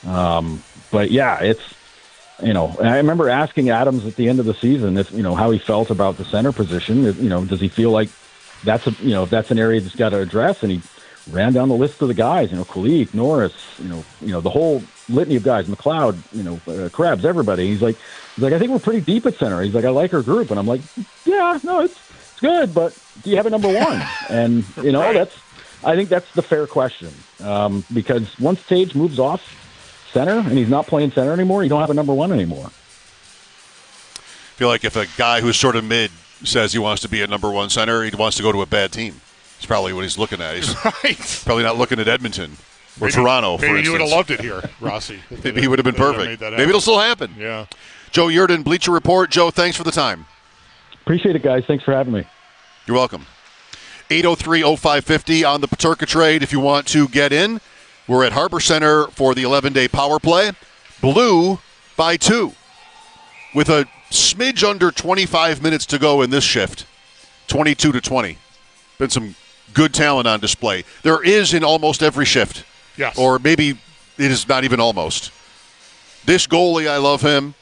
yeah, it's. I remember asking Adams at the end of the season if how he felt about the center position. Does he feel like that's if that's an area that's got to address? And he ran down the list of the guys. Kulich, Norris, the whole litany of guys, McLeod, Krebs, everybody. He's like I think we're pretty deep at center. He's like, I like our group, and I'm like, yeah, no, it's good, but do you have a number 1? And I think that's the fair question because once Tage moves off center and he's not playing center anymore, you don't have a number 1 anymore. I feel like if a guy who's sort of mid says he wants to be a number 1 center, he wants to go to a bad team. It's probably what he's looking at. He's probably not looking at Edmonton or Toronto, for instance. Maybe you would have loved it here, Rossi. Maybe he would have been perfect. Maybe it'll still happen. Yeah. Joe Yerdon, Bleacher Report. Joe, thanks for the time. Appreciate it, guys. Thanks for having me. You're welcome. 803-0550 on the Peterka trade if you want to get in. We're at Harbor Center for the 11-day power play. Blue by 2 with a smidge under 25 minutes to go in this shift. 22-20. Been some good talent on display. There is in almost every shift. Yes. Or maybe it is not even almost. This goalie, I love him.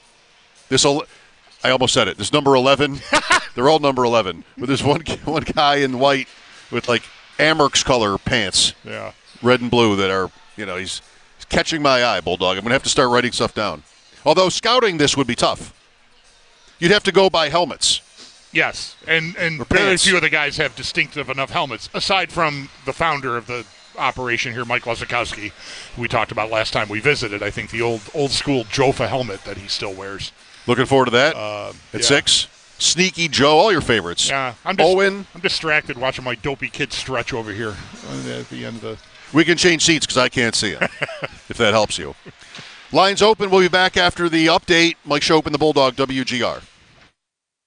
I almost said it. This number 11. They're all number 11. But there's one guy in white with like Amerks color pants. Yeah. Red and blue that are, he's catching my eye, Bulldog. I'm going to have to start writing stuff down. Although scouting this would be tough. You'd have to go by helmets. Yes, and very few of the guys have distinctive enough helmets, aside from the founder of the operation here, Mike Lozakowski, who we talked about last time we visited. I think the old school Jofa helmet that he still wears. Looking forward to that at 6. Sneaky Joe, all your favorites. Yeah, Owen. I'm distracted watching my dopey kid stretch over here at the end of the. We can change seats because I can't see it, if that helps you. Lines open. We'll be back after the update. Mike Schopp and the Bulldog, WGR.